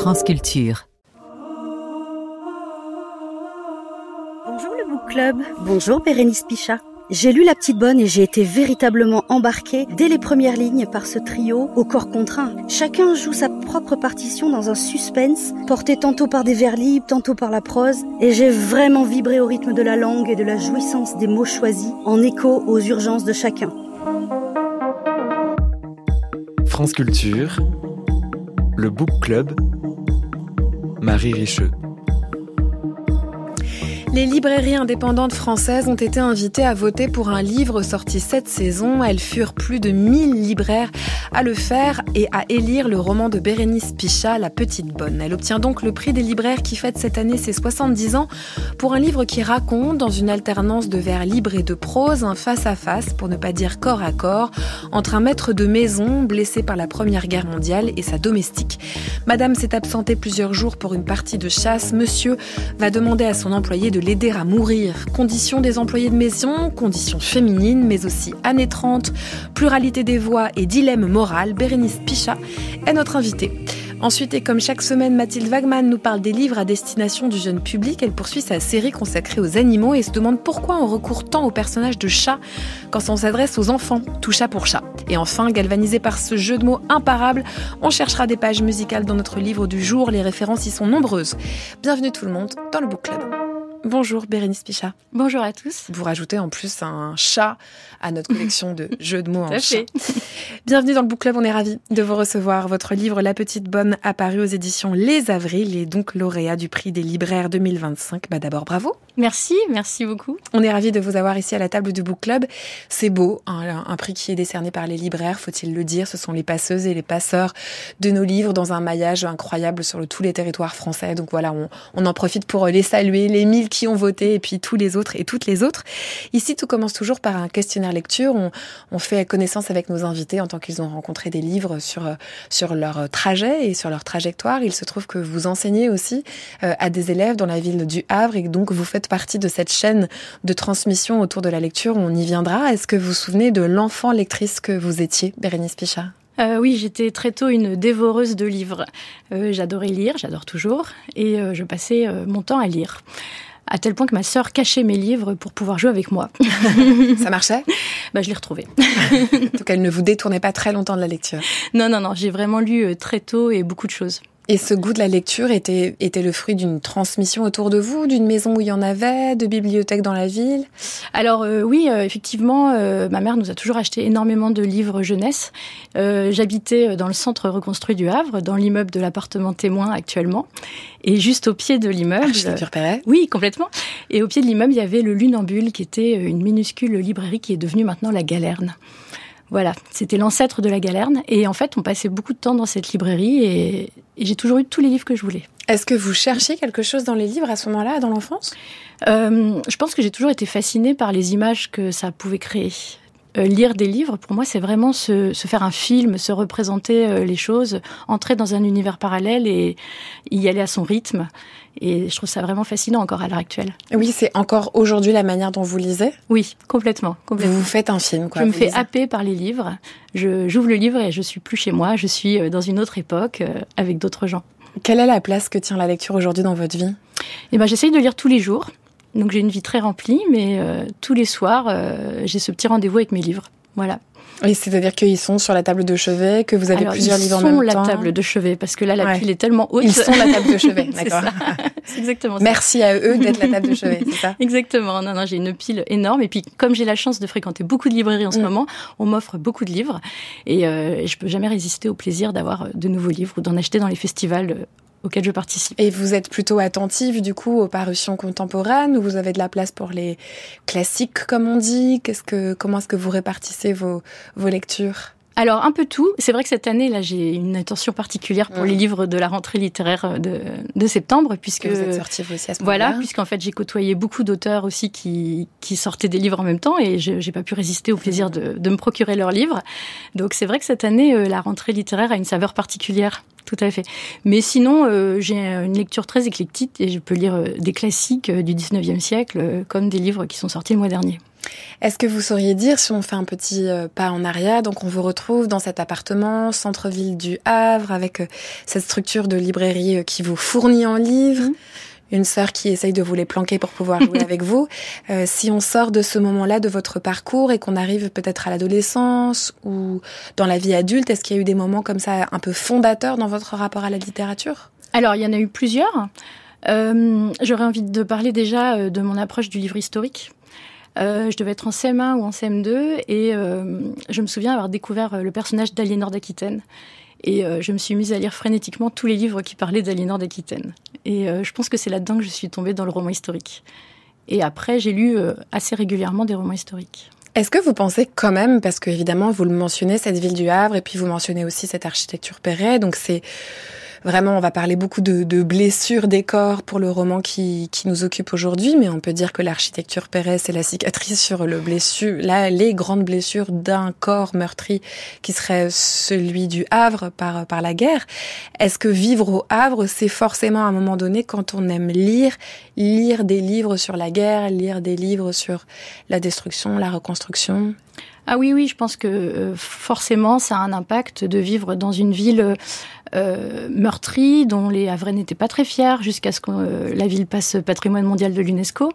France Culture. Bonjour le Book Club, bonjour Bérénice Pichat. J'ai lu La Petite Bonne et j'ai été véritablement embarquée dès les premières lignes par ce trio au corps contraint. Chacun joue sa propre partition dans un suspense, porté tantôt par des vers libres, tantôt par la prose, et j'ai vraiment vibré au rythme de la langue et de la jouissance des mots choisis, en écho aux urgences de chacun. France Culture, le Book Club, Marie Richeux. Les librairies indépendantes françaises ont été invitées à voter pour un livre sorti cette saison. Elles furent plus de 1000 libraires à le faire et à élire le roman de Bérénice Pichat, La Petite Bonne. Elle obtient donc le prix des libraires qui fête cette année ses 70 ans pour un livre qui raconte, dans une alternance de vers libres et de prose, un face-à-face, pour ne pas dire corps à corps, entre un maître de maison blessé par la Première Guerre mondiale et sa domestique. Madame s'est absentée plusieurs jours pour une partie de chasse. Monsieur va demander à son employé de l'aider à mourir. Conditions des employés de maison, conditions féminines, mais aussi années 30, pluralité des voix et dilemme moral, Bérénice Pichat est notre invitée. Ensuite, et comme chaque semaine, Mathilde Wagman nous parle des livres à destination du jeune public. Elle poursuit sa série consacrée aux animaux et se demande pourquoi on recourt tant au personnage de chat quand on s'adresse aux enfants, tout chat pour chat. Et enfin, galvanisé par ce jeu de mots imparable, on cherchera des pages musicales dans notre livre du jour. Les références y sont nombreuses. Bienvenue tout le monde dans le Book Club. Bonjour Bérénice Pichat. Bonjour à tous. Vous rajoutez en plus un chat à notre collection de jeux de mots en chat. Fait. Bienvenue dans le Book Club, on est ravis de vous recevoir. Votre livre La Petite Bonne, apparu aux éditions Les Avrils, est donc lauréat du prix des libraires 2025. D'abord, bravo. Merci beaucoup. On est ravis de vous avoir ici à la table du Book Club. C'est beau, un prix qui est décerné par les libraires, faut-il le dire. Ce sont les passeuses et les passeurs de nos livres dans un maillage incroyable sur tous les territoires français. Donc voilà, on en profite pour les saluer, les 1000 qui ont voté et puis tous les autres et toutes les autres. Ici, tout commence toujours par un questionnaire lecture. On fait connaissance avec nos invités en tant qu'ils ont rencontré des livres sur leur trajet et sur leur trajectoire. Il se trouve que vous enseignez aussi à des élèves dans la ville du Havre et donc vous faites partie de cette chaîne de transmission autour de la lecture. On y viendra. Est-ce que vous vous souvenez de l'enfant lectrice que vous étiez, Bérénice Pichat ? Oui, j'étais très tôt une dévoreuse de livres. J'adorais lire, j'adore toujours, et je passais mon temps à lire. À tel point que ma sœur cachait mes livres pour pouvoir jouer avec moi. Ça marchait ? Je l'ai retrouvée. Donc elle ne vous détournait pas très longtemps de la lecture. Non, j'ai vraiment lu très tôt et beaucoup de choses. Et ce goût de la lecture était le fruit d'une transmission autour de vous, d'une maison où il y en avait, de bibliothèques dans la ville ? Alors oui, effectivement, ma mère nous a toujours acheté énormément de livres jeunesse. J'habitais dans le centre reconstruit du Havre, dans l'immeuble de l'appartement témoin actuellement. Et juste au pied de l'immeuble... je t'ai repéré. Oui, complètement. Et au pied de l'immeuble, il y avait le Lunambule, qui était une minuscule librairie qui est devenue maintenant la Galerne. Voilà, c'était l'ancêtre de la Galerne. Et en fait, on passait beaucoup de temps dans cette librairie et j'ai toujours eu tous les livres que je voulais. Est-ce que vous cherchiez quelque chose dans les livres à ce moment-là, dans l'enfance ? Je pense que j'ai toujours été fascinée par les images que ça pouvait créer. Lire des livres, pour moi, c'est vraiment se faire un film, se représenter les choses, entrer dans un univers parallèle et y aller à son rythme. Et je trouve ça vraiment fascinant encore à l'heure actuelle. Oui, c'est encore aujourd'hui la manière dont vous lisez ? Oui, complètement. Vous faites un film, quoi. Je me fais happer par les livres. J'ouvre le livre et je suis plus chez moi. Je suis dans une autre époque, avec d'autres gens. Quelle est la place que tient la lecture aujourd'hui dans votre vie ? J'essaye de lire tous les jours. Donc j'ai une vie très remplie, mais tous les soirs, j'ai ce petit rendez-vous avec mes livres. Voilà. Oui, c'est-à-dire qu'ils sont sur la table de chevet, que vous avez plusieurs livres en même temps. Ils sont la table de chevet, parce que là, la pile est tellement haute. Ils sont la table de chevet, d'accord. C'est exactement ça. Merci à eux d'être la table de chevet, c'est ça ? Exactement. Non, j'ai une pile énorme. Et puis, comme j'ai la chance de fréquenter beaucoup de librairies en ce moment, on m'offre beaucoup de livres. Et je peux jamais résister au plaisir d'avoir de nouveaux livres ou d'en acheter dans les festivals auxquels je participe. Et vous êtes plutôt attentive, du coup, aux parutions contemporaines, ou vous avez de la place pour les classiques, comme on dit ? Comment est-ce que vous répartissez vos lectures ? Alors, un peu tout. C'est vrai que cette année, là, j'ai une attention particulière pour les livres de la rentrée littéraire de septembre, puisque... vous êtes sortie vous aussi à ce moment-là. Voilà, puisqu'en fait, j'ai côtoyé beaucoup d'auteurs aussi qui sortaient des livres en même temps, et j'ai pas pu résister au plaisir de me procurer leurs livres. Donc, c'est vrai que cette année, la rentrée littéraire a une saveur particulière. Tout à fait. Mais sinon, j'ai une lecture très éclectique et je peux lire des classiques du 19e siècle comme des livres qui sont sortis le mois dernier. Est-ce que vous sauriez dire, si on fait un petit pas en arrière, donc on vous retrouve dans cet appartement, centre-ville du Havre, avec cette structure de librairie qui vous fournit en livres, une sœur qui essaye de vous les planquer pour pouvoir jouer avec vous. Si on sort de ce moment-là de votre parcours et qu'on arrive peut-être à l'adolescence ou dans la vie adulte, est-ce qu'il y a eu des moments comme ça un peu fondateurs dans votre rapport à la littérature ? Alors, il y en a eu plusieurs. J'aurais envie de parler déjà de mon approche du livre historique. Je devais être en CM1 ou en CM2 et je me souviens avoir découvert le personnage d'Aliénor d'Aquitaine. Et je me suis mise à lire frénétiquement tous les livres qui parlaient d'Aliénor d'Aquitaine. Et je pense que c'est là-dedans que je suis tombée dans le roman historique. Et après, j'ai lu assez régulièrement des romans historiques. Est-ce que vous pensez quand même, parce que évidemment vous le mentionnez, cette ville du Havre, et puis vous mentionnez aussi cette architecture Perret, donc c'est vraiment, on va parler beaucoup de blessures des corps pour le roman qui nous occupe aujourd'hui, mais on peut dire que l'architecture Perret, c'est la cicatrice sur les grandes blessures d'un corps meurtri qui serait celui du Havre par la guerre. Est-ce que vivre au Havre, c'est forcément à un moment donné, quand on aime lire des livres sur la guerre, lire des livres sur la destruction, la reconstruction ? Ah oui, je pense que forcément, ça a un impact de vivre dans une ville meurtrie, dont les Havrais n'étaient pas très fiers, jusqu'à ce que la ville passe patrimoine mondial de l'UNESCO.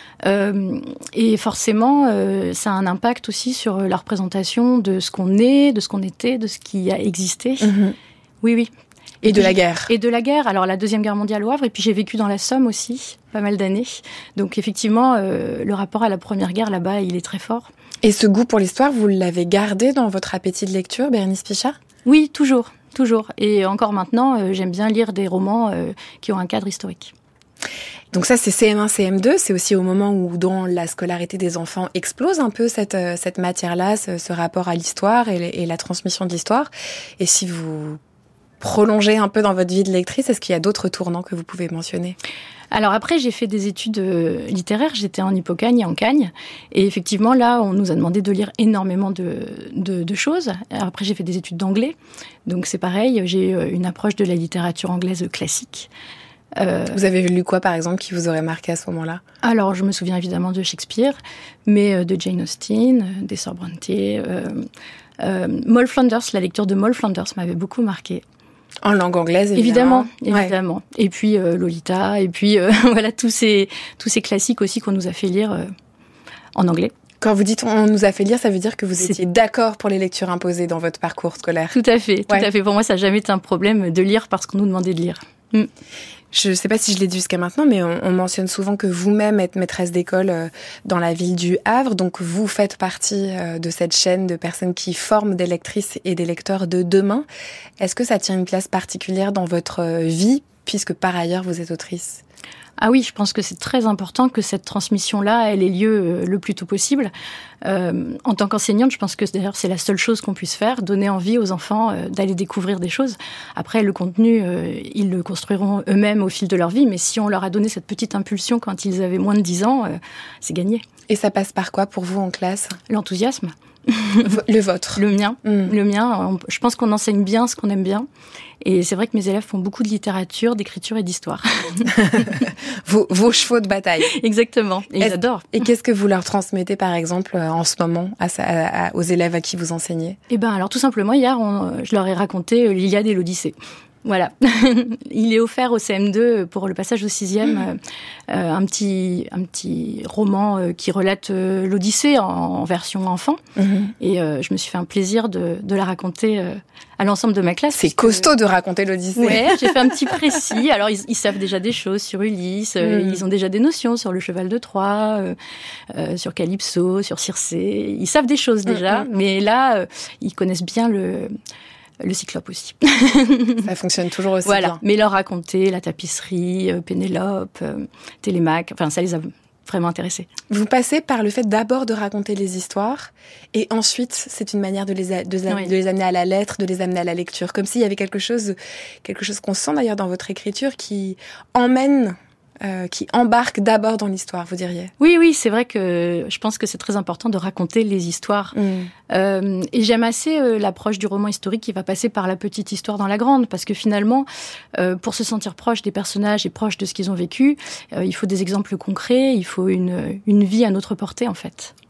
Et forcément, ça a un impact aussi sur la représentation de ce qu'on est, de ce qu'on était, de ce qui a existé. Mmh. Oui. Et de la guerre. Et de la guerre. Alors, la Deuxième Guerre mondiale au Havre. Et puis, j'ai vécu dans la Somme aussi, pas mal d'années. Donc, effectivement, le rapport à la Première Guerre, là-bas, il est très fort. Et ce goût pour l'histoire, vous l'avez gardé dans votre appétit de lecture, Bérénice Pichat ? Oui, toujours. Et encore maintenant, j'aime bien lire des romans qui ont un cadre historique. Donc ça, c'est CM1, CM2. C'est aussi au moment où, dans la scolarité des enfants, explose un peu cette matière-là, ce rapport à l'histoire et la transmission de l'histoire. Et si vous prolongez un peu dans votre vie de lectrice, est-ce qu'il y a d'autres tournants que vous pouvez mentionner ? Alors après, j'ai fait des études littéraires. J'étais en Hippocagne et en Cagne. Et effectivement, là, on nous a demandé de lire énormément de choses. Après, j'ai fait des études d'anglais. Donc c'est pareil, j'ai une approche de la littérature anglaise classique. Vous avez lu quoi, par exemple, qui vous aurait marqué à ce moment-là ? Alors, je me souviens évidemment de Shakespeare, mais de Jane Austen, des Sœurs Brontë. Moll Flanders, la lecture de Moll Flanders m'avait beaucoup marqué. En langue anglaise, évidemment. Évidemment. Et puis Lolita, et puis voilà tous ces classiques aussi qu'on nous a fait lire en anglais. Quand vous dites on nous a fait lire, ça veut dire que vous étiez d'accord pour les lectures imposées dans votre parcours scolaire ? Tout à fait. Pour moi, ça n'a jamais été un problème de lire parce qu'on nous demandait de lire. Je ne sais pas si je l'ai dit jusqu'à maintenant, mais on mentionne souvent que vous-même êtes maîtresse d'école dans la ville du Havre. Donc, vous faites partie de cette chaîne de personnes qui forment des lectrices et des lecteurs de demain. Est-ce que ça tient une place particulière dans votre vie, puisque par ailleurs, vous êtes autrice ? Ah oui, je pense que c'est très important que cette transmission-là, elle ait lieu le plus tôt possible. En tant qu'enseignante, je pense que d'ailleurs c'est la seule chose qu'on puisse faire, donner envie aux enfants d'aller découvrir des choses. Après, le contenu, ils le construiront eux-mêmes au fil de leur vie, mais si on leur a donné cette petite impulsion quand ils avaient moins de 10 ans, c'est gagné. Et ça passe par quoi pour vous en classe ? L'enthousiasme. Le vôtre ? Le mien. Le mien. Je pense qu'on enseigne bien ce qu'on aime bien. Et c'est vrai que mes élèves font beaucoup de littérature, d'écriture et d'histoire. Vos chevaux de bataille. Exactement. Et ils adorent. Et qu'est-ce que vous leur transmettez, par exemple, en ce moment, aux élèves à qui vous enseignez ? Alors tout simplement, hier, je leur ai raconté l'Iliade et l'Odyssée. Voilà. Il est offert au CM2 pour le passage au 6e un petit roman qui relate l'Odyssée en version enfant. Et je me suis fait un plaisir de la raconter à l'ensemble de ma classe. C'est costaud de raconter l'Odyssée. Ouais, j'ai fait un petit précis. Alors, ils savent déjà des choses sur Ulysse, ils ont déjà des notions sur le cheval de Troie, sur Calypso, sur Circé. Ils savent des choses déjà, mais là, ils connaissent bien le Cyclope aussi. Ça fonctionne toujours aussi bien. Mais leur raconter la tapisserie, Pénélope, Télémaque, enfin ça les a vraiment intéressés. Vous passez par le fait d'abord de raconter les histoires et ensuite c'est une manière de les amener à la lettre, de les amener à la lecture. Comme s'il y avait quelque chose qu'on sent d'ailleurs dans votre écriture qui emmène... qui embarque d'abord dans l'histoire, vous diriez ? Oui, c'est vrai que je pense que c'est très important de raconter les histoires. Et j'aime assez l'approche du roman historique qui va passer par la petite histoire dans la grande, parce que finalement, pour se sentir proche des personnages et proche de ce qu'ils ont vécu, il faut des exemples concrets, il faut une vie à notre portée, en fait.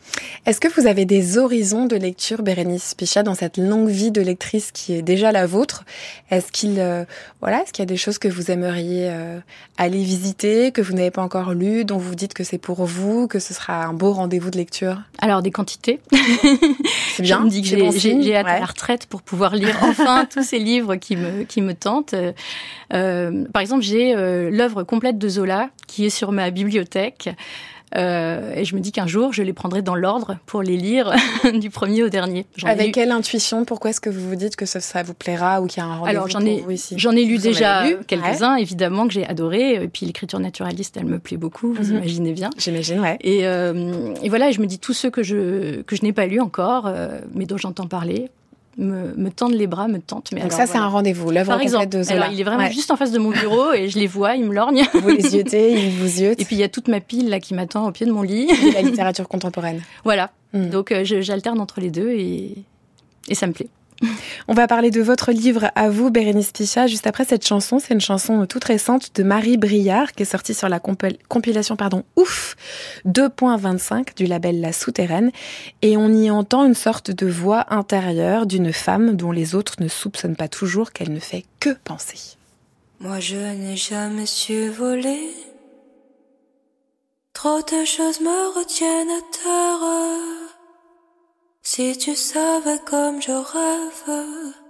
Est-ce que vous avez des horizons de lecture, Bérénice Pichat, dans cette longue vie de lectrice qui est déjà la vôtre? Est-ce qu'il y a des choses que vous aimeriez aller visiter, que vous n'avez pas encore lues, dont vous dites que c'est pour vous, que ce sera un beau rendez-vous de lecture? Alors, des quantités. C'est bien. Je me dis que j'ai hâte à la retraite pour pouvoir lire enfin tous ces livres qui me tentent. Par exemple, j'ai l'œuvre complète de Zola qui est sur ma bibliothèque. Et je me dis qu'un jour, je les prendrai dans l'ordre pour les lire du premier au dernier. Avec quelle intuition? Pourquoi est-ce que vous vous dites que ça vous plaira ou qu'il y a un rendez-vous pour vous ici? J'en ai lu déjà quelques-uns, évidemment, que j'ai adoré. Et puis l'écriture naturaliste, elle me plaît beaucoup, vous imaginez bien. J'imagine, ouais. Et voilà, je me dis tous ceux que je n'ai pas lus encore, mais dont j'entends parler, me tendent les bras, me tentent. Mais donc alors, ça, c'est un rendez-vous, l'œuvre complète de Zola. Alors, il est vraiment juste en face de mon bureau et je les vois, ils me lorgnent. Vous les yotez, ils vous ziotent. Et puis, il y a toute ma pile là qui m'attend au pied de mon lit. Et la littérature contemporaine. Voilà. Donc, j'alterne entre les deux et ça me plaît. On va parler de votre livre à vous, Bérénice Pichat, juste après cette chanson. C'est une chanson toute récente de Marie Briard qui est sortie sur la compilation Ouf 2.25 du label La Souterraine. Et on y entend une sorte de voix intérieure d'une femme dont les autres ne soupçonnent pas toujours qu'elle ne fait que penser. Moi je n'ai jamais su voler. Trop de choses me retiennent à terre. Si tu savais comme je rêve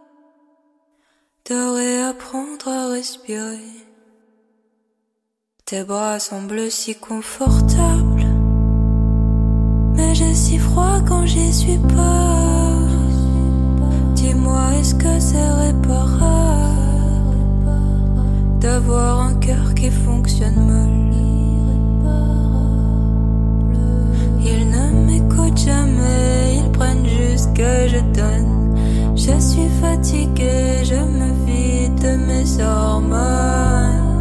de réapprendre à respirer. Tes bras semblent si confortables, mais j'ai si froid quand j'y suis pas. Dis-moi, est-ce que c'est réparable d'avoir un cœur qui fonctionne mal? Ils ne m'écoutent jamais, ils prennent juste que je donne. Je suis fatiguée, je me vide de mes hormones.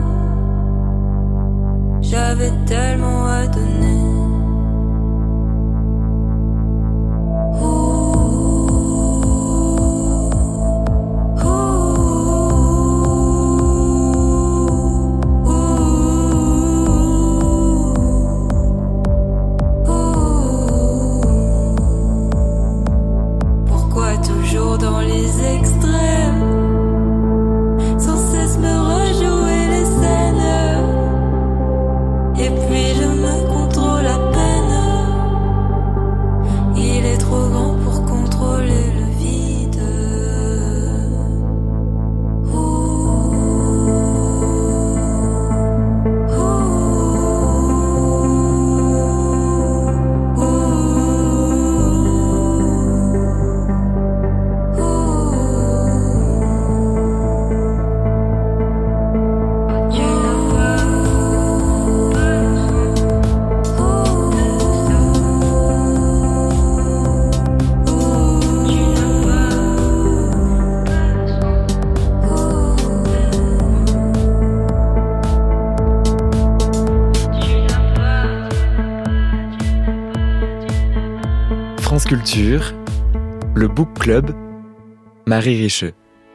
J'avais tellement à donner. Dans les extrêmes, sans cesse me rejouer les scènes. Et puis je me contrôle à peine. Il est trop grand pour contrôler le vide. France Culture, le Book Club, Marie Richeux.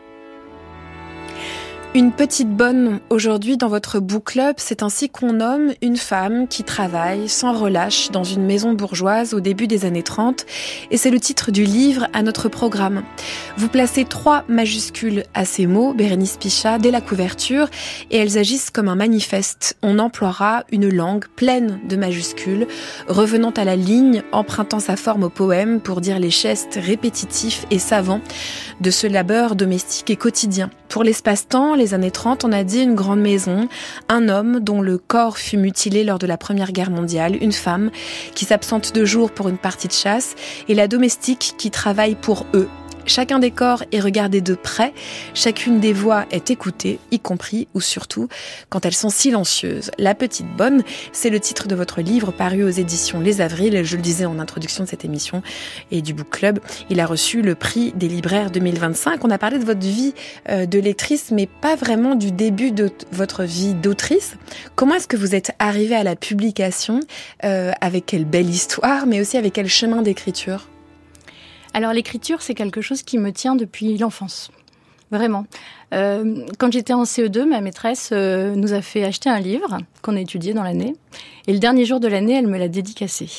Une petite bonne aujourd'hui dans votre book club, c'est ainsi qu'on nomme une femme qui travaille sans relâche dans une maison bourgeoise au début des années 30 et c'est le titre du livre à notre programme. Vous placez 3 majuscules à ces mots, Bérénice Pichat, dès la couverture et elles agissent comme un manifeste. On emploiera une langue pleine de majuscules, revenant à la ligne, empruntant sa forme au poème pour dire les gestes répétitifs et savants de ce labeur domestique et quotidien. Pour l'espace-temps, les années 30, on a dit une grande maison, un homme dont le corps fut mutilé lors de la Première Guerre mondiale, une femme qui s'absente de jour pour une partie de chasse et la domestique qui travaille pour eux. Chacun des corps est regardé de près, chacune des voix est écoutée, y compris ou surtout quand elles sont silencieuses. La petite bonne, c'est le titre de votre livre paru aux éditions Les Avrils, je le disais en introduction de cette émission et du Book Club. Il a reçu le prix des libraires 2025. On a parlé de votre vie de lectrice, mais pas vraiment du début de votre vie d'autrice. Comment est-ce que vous êtes arrivée à la publication, avec quelle belle histoire, mais aussi avec quel chemin d'écriture ? Alors l'écriture, c'est quelque chose qui me tient depuis l'enfance, vraiment. Quand j'étais en CE2, ma maîtresse nous a fait acheter un livre qu'on a étudié dans l'année. Et le dernier jour de l'année, elle me l'a dédicacé.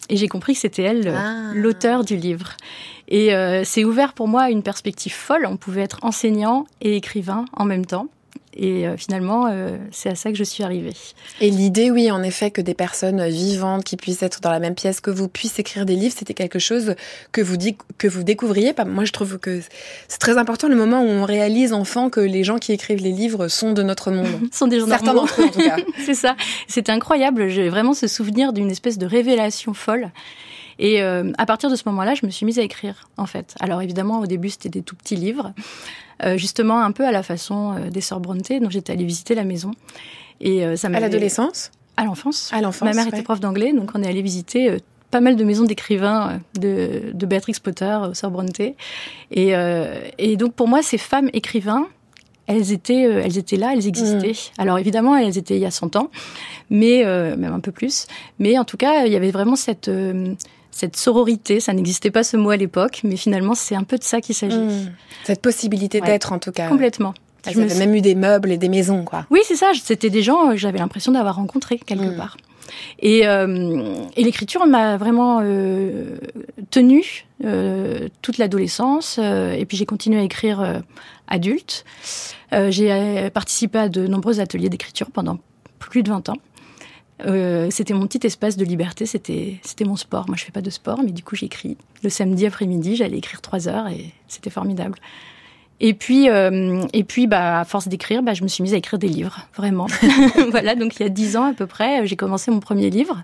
Et j'ai compris que c'était elle, l'auteur du livre. Et c'est ouvert pour moi à une perspective folle. On pouvait être enseignant et écrivain en même temps. Et finalement, c'est à ça que je suis arrivée. Et l'idée, oui, en effet, que des personnes vivantes qui puissent être dans la même pièce que vous puissent écrire des livres, c'était quelque chose que vous découvriez. Moi, je trouve que c'est très important le moment où on réalise enfant que les gens qui écrivent les livres sont de notre monde. Sont des gens Certains d'entre eux, en tout cas. C'est ça. C'était incroyable. J'ai vraiment ce souvenir d'une espèce de révélation folle. Et à partir de ce moment-là, je me suis mise à écrire, en fait. Alors évidemment, au début, c'était des tout petits livres. Justement un peu à la façon des Sœurs Brontë, donc j'étais allée visiter la maison. Et ça m'avait... À l'adolescence ? À l'enfance. À l'enfance. Ma mère était prof d'anglais, donc on est allé visiter pas mal de maisons d'écrivains de Béatrix Potter, aux Sœurs Brontë. Et donc pour moi, ces femmes écrivains, elles étaient là, elles existaient. Alors évidemment, elles étaient il y a 100 ans, mais même un peu plus. Mais en tout cas, il y avait vraiment cette sororité, ça n'existait pas ce mot à l'époque, mais finalement, c'est un peu de ça qu'il s'agit. Cette possibilité d'être, en tout cas. Complètement. Elles avaient même eu des meubles et des maisons, quoi. Oui, c'est ça. C'était des gens que j'avais l'impression d'avoir rencontrés quelque part. Et l'écriture m'a vraiment tenue toute l'adolescence. Et puis, j'ai continué à écrire adulte. J'ai participé à de nombreux ateliers d'écriture pendant plus de 20 ans. C'était mon petit espace de liberté, c'était mon sport. Moi, je fais pas de sport, mais du coup, j'écris. Le samedi après-midi, j'allais écrire 3 heures et c'était formidable. Et puis, à force d'écrire, je me suis mise à écrire des livres, vraiment. Voilà, donc il y a 10 ans à peu près, j'ai commencé mon premier livre.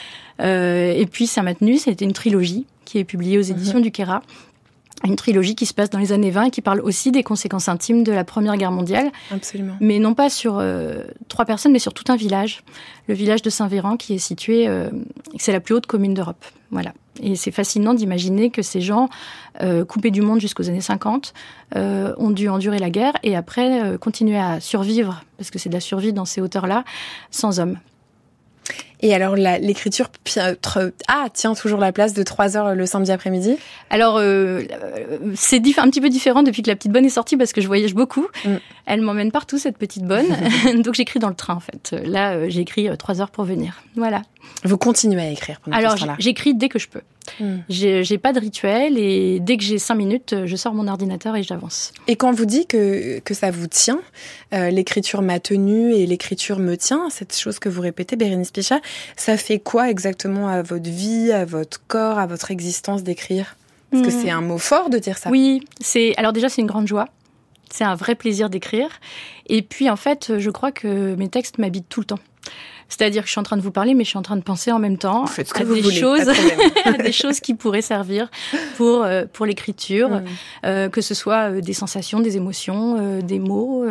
Et puis, ça m'a tenue, c'était une trilogie qui est publiée aux éditions du Kéra. Une trilogie qui se passe dans les années 20 et qui parle aussi des conséquences intimes de la Première Guerre mondiale. Absolument. Mais non pas sur 3 personnes, mais sur tout un village. Le village de Saint-Véran qui est situé... c'est la plus haute commune d'Europe. Voilà. Et c'est fascinant d'imaginer que ces gens, coupés du monde jusqu'aux années 50, ont dû endurer la guerre et après continuer à survivre, parce que c'est de la survie dans ces hauteurs-là, sans hommes. Et alors, l'écriture tient toujours la place de 3 heures le samedi après-midi ? Alors, c'est un petit peu différent depuis que La Petite Bonne est sortie, parce que je voyage beaucoup. Elle m'emmène partout, cette petite bonne. Donc, j'écris dans le train, en fait. Là, j'ai écrit 3 heures pour venir. Voilà. Vous continuez à écrire pendant tout ce temps-là ? Alors, j'écris dès que je peux. J'ai pas de rituel et dès que j'ai 5 minutes, je sors mon ordinateur et j'avance. Et quand vous dites que ça vous tient, l'écriture m'a tenue et l'écriture me tient, cette chose que vous répétez, Bérénice Picha, ça fait quoi exactement à votre vie, à votre corps, à votre existence d'écrire ? Parce que c'est un mot fort de dire ça. Oui, alors déjà c'est une grande joie. C'est un vrai plaisir d'écrire. Et puis en fait, je crois que mes textes m'habitent tout le temps. C'est-à-dire que je suis en train de vous parler, mais je suis en train de penser en même temps à des choses qui pourraient servir pour l'écriture, que ce soit des sensations, des émotions, des mots,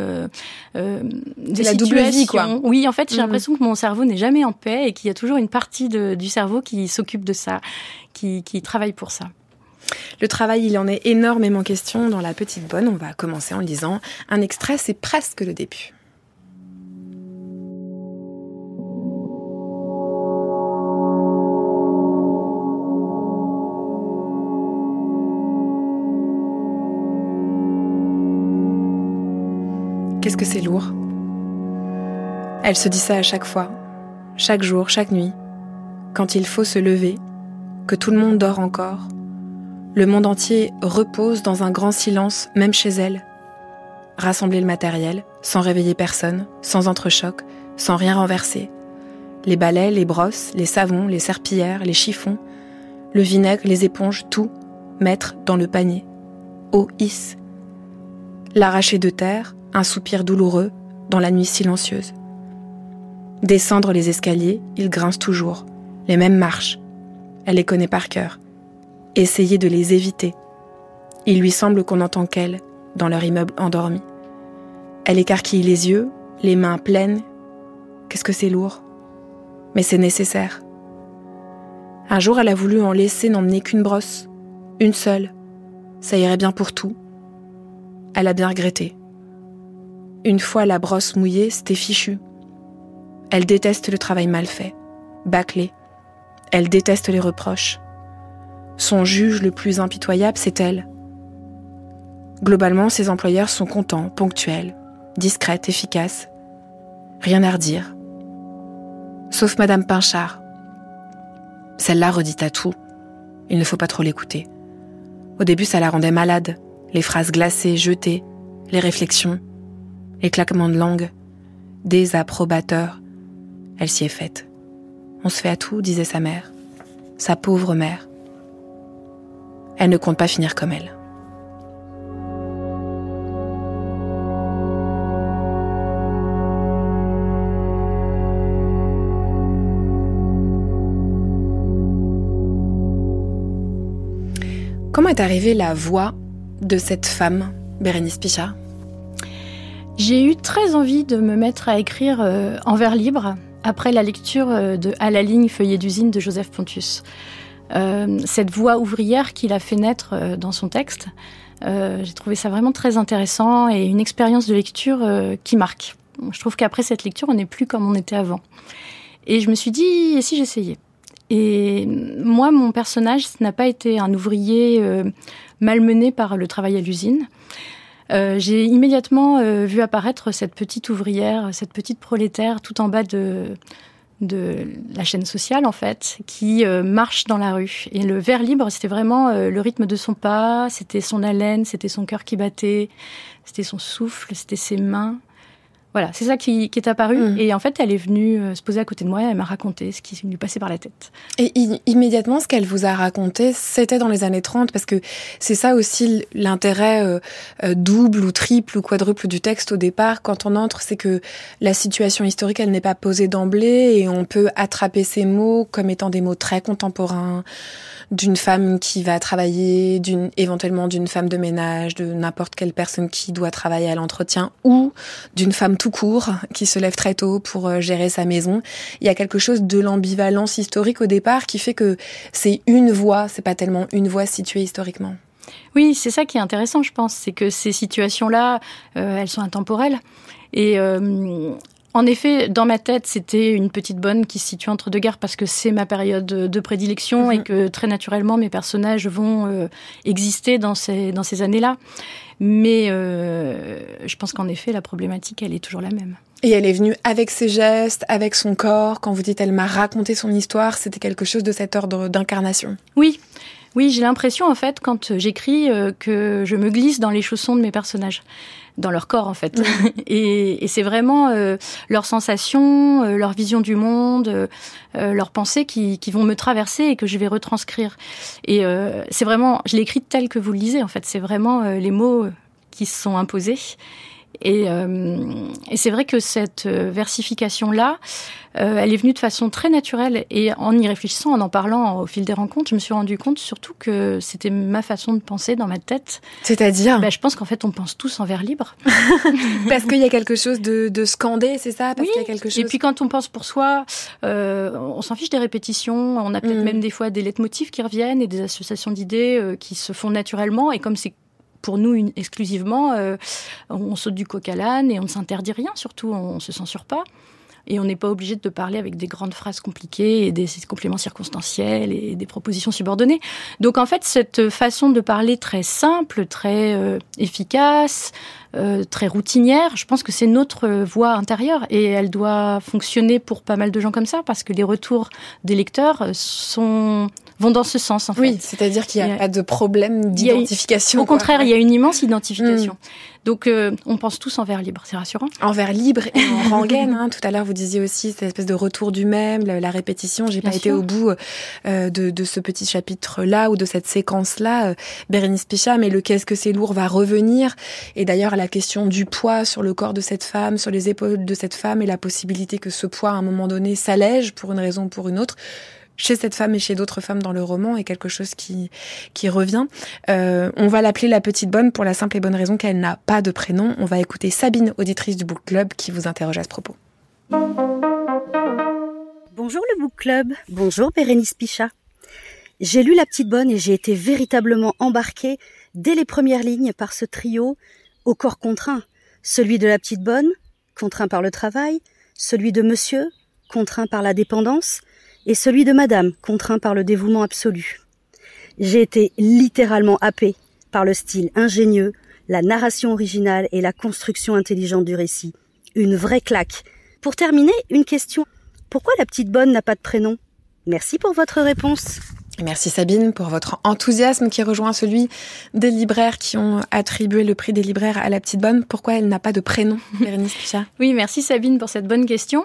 des situations. Double vie, quoi. Oui, en fait, j'ai l'impression que mon cerveau n'est jamais en paix et qu'il y a toujours une partie du cerveau qui s'occupe de ça, qui travaille pour ça. Le travail, il en est énormément question dans La Petite Bonne. On va commencer en lisant un extrait, c'est presque le début. Qu'est-ce que c'est lourd ? Elle se dit ça à chaque fois, chaque jour, chaque nuit, quand il faut se lever, que tout le monde dort encore. Le monde entier repose dans un grand silence, même chez elle. Rassembler le matériel, sans réveiller personne, sans entrechoc, sans rien renverser. Les balais, les brosses, les savons, les serpillères, les chiffons, le vinaigre, les éponges, tout, mettre dans le panier. Eau hisse. L'arracher de terre, un soupir douloureux, dans la nuit silencieuse. Descendre les escaliers, il grince toujours. Les mêmes marches. Elle les connaît par cœur. Essayer de les éviter. Il lui semble qu'on n'entend qu'elle, dans leur immeuble endormi. Elle écarquille les yeux, les mains pleines. Qu'est-ce que c'est lourd ? Mais c'est nécessaire. Un jour, elle a voulu en laisser n'emmener qu'une brosse. Une seule. Ça irait bien pour tout. Elle a bien regretté. Une fois la brosse mouillée, c'était fichu. Elle déteste le travail mal fait, bâclé. Elle déteste les reproches. Son juge le plus impitoyable, c'est elle. Globalement, ses employeurs sont contents, ponctuels, discrètes, efficaces. Rien à redire. Sauf Madame Pinchard. Celle-là redit à tout. Il ne faut pas trop l'écouter. Au début, ça la rendait malade. Les phrases glacées, jetées, les réflexions, les claquements de langue, désapprobateurs. Elle s'y est faite. On se fait à tout, disait sa mère. Sa pauvre mère. Elle ne compte pas finir comme elle. Comment est arrivée la voix de cette femme, Bérénice Pichat ? J'ai eu très envie de me mettre à écrire en vers libre après la lecture de À la ligne, feuillet d'usine de Joseph Pontus. Cette voix ouvrière qu'il a fait naître dans son texte, j'ai trouvé ça vraiment très intéressant et une expérience de lecture qui marque. Je trouve qu'après cette lecture, on n'est plus comme on était avant. Et je me suis dit, et si j'essayais ? Et moi, mon personnage, ce n'a pas été un ouvrier malmené par le travail à l'usine. J'ai immédiatement vu apparaître cette petite ouvrière, cette petite prolétaire tout en bas de la chaîne sociale, en fait, qui marche dans la rue. Et le vers libre, c'était vraiment le rythme de son pas, c'était son haleine, c'était son cœur qui battait, c'était son souffle, c'était ses mains. Voilà, c'est ça qui est apparu. Et en fait, elle est venue se poser à côté de moi et elle m'a raconté ce qui lui passait par la tête. Et immédiatement, ce qu'elle vous a raconté, c'était dans les années 30, parce que c'est ça aussi l'intérêt double ou triple ou quadruple du texte au départ. Quand on entre, c'est que la situation historique, elle n'est pas posée d'emblée et on peut attraper ces mots comme étant des mots très contemporains, d'une femme qui va travailler, éventuellement d'une femme de ménage, de n'importe quelle personne qui doit travailler à l'entretien, ou d'une femme tout court qui se lève très tôt pour gérer sa maison. Il y a quelque chose de l'ambivalence historique au départ qui fait que c'est une voix, c'est pas tellement une voix située historiquement. Oui, c'est ça qui est intéressant, je pense, c'est que ces situations-là, elles sont intemporelles. Et en effet, dans ma tête, c'était une petite bonne qui se situe entre deux guerres parce que c'est ma période de prédilection et que très naturellement, mes personnages vont exister dans ces années-là. Mais je pense qu'en effet, la problématique, elle est toujours la même. Et elle est venue avec ses gestes, avec son corps. Quand vous dites « elle m'a raconté son histoire », c'était quelque chose de cet ordre d'incarnation. Oui, j'ai l'impression, en fait, quand j'écris, que je me glisse dans les chaussons de mes personnages. Dans leur corps, en fait. Et c'est vraiment leurs sensations, leur vision du monde, leurs pensées qui vont me traverser et que je vais retranscrire. Et c'est vraiment, je l'ai écrite telle que vous le lisez, en fait. C'est vraiment les mots qui se sont imposés. Et c'est vrai que cette versification-là, elle est venue de façon très naturelle. Et en y réfléchissant, en parlant au fil des rencontres, je me suis rendu compte surtout que c'était ma façon de penser dans ma tête. C'est-à-dire ? Je pense qu'en fait, on pense tous en vers libre. Parce qu'il y a quelque chose de scandé, c'est ça ? Parce qu'il y a quelque chose... Et puis quand on pense pour soi, on s'en fiche des répétitions. On a peut-être même des fois des leitmotifs qui reviennent et des associations d'idées qui se font naturellement. Et comme c'est pour nous exclusivement, on saute du coq à l'âne et on ne s'interdit rien, surtout on ne se censure pas. Et on n'est pas obligé de parler avec des grandes phrases compliquées et des compléments circonstanciels et des propositions subordonnées. Donc en fait, cette façon de parler très simple, très efficace, très routinière, je pense que c'est notre voix intérieure et elle doit fonctionner pour pas mal de gens comme ça parce que les retours des lecteurs vont dans ce sens, en fait. Oui, c'est-à-dire qu'il n'y a pas de problème d'identification. Au contraire, il y a une immense identification. Donc, on pense tous en vers libre, c'est rassurant. En vers libre et en rengaine. Tout à l'heure, vous disiez aussi cette espèce de retour du même, la répétition. J'ai pas été au bout de ce petit chapitre-là ou de cette séquence-là, Bérénice Pichat, mais le qu'est-ce que c'est lourd va revenir. Et d'ailleurs, la question du poids sur le corps de cette femme, sur les épaules de cette femme et la possibilité que ce poids, à un moment donné, s'allège pour une raison ou pour une autre. Chez cette femme et chez d'autres femmes dans le roman est quelque chose qui revient. On va l'appeler la petite bonne pour la simple et bonne raison qu'elle n'a pas de prénom. On va écouter Sabine, auditrice du Book Club, qui vous interroge à ce propos. Bonjour le Book Club, bonjour Bérénice Pichat. J'ai lu La Petite Bonne et j'ai été véritablement embarquée dès les premières lignes par ce trio au corps contraint. Celui de la Petite Bonne, contraint par le travail, celui de Monsieur, contraint par la dépendance, et celui de Madame, contraint par le dévouement absolu. J'ai été littéralement happée par le style ingénieux, la narration originale et la construction intelligente du récit. Une vraie claque. Pour terminer, une question. Pourquoi la petite bonne n'a pas de prénom ? Merci pour votre réponse. Merci Sabine pour votre enthousiasme qui rejoint celui des libraires qui ont attribué le prix des libraires à la petite bonne. Pourquoi elle n'a pas de prénom, Bérénice Pichat ? Oui, merci Sabine pour cette bonne question.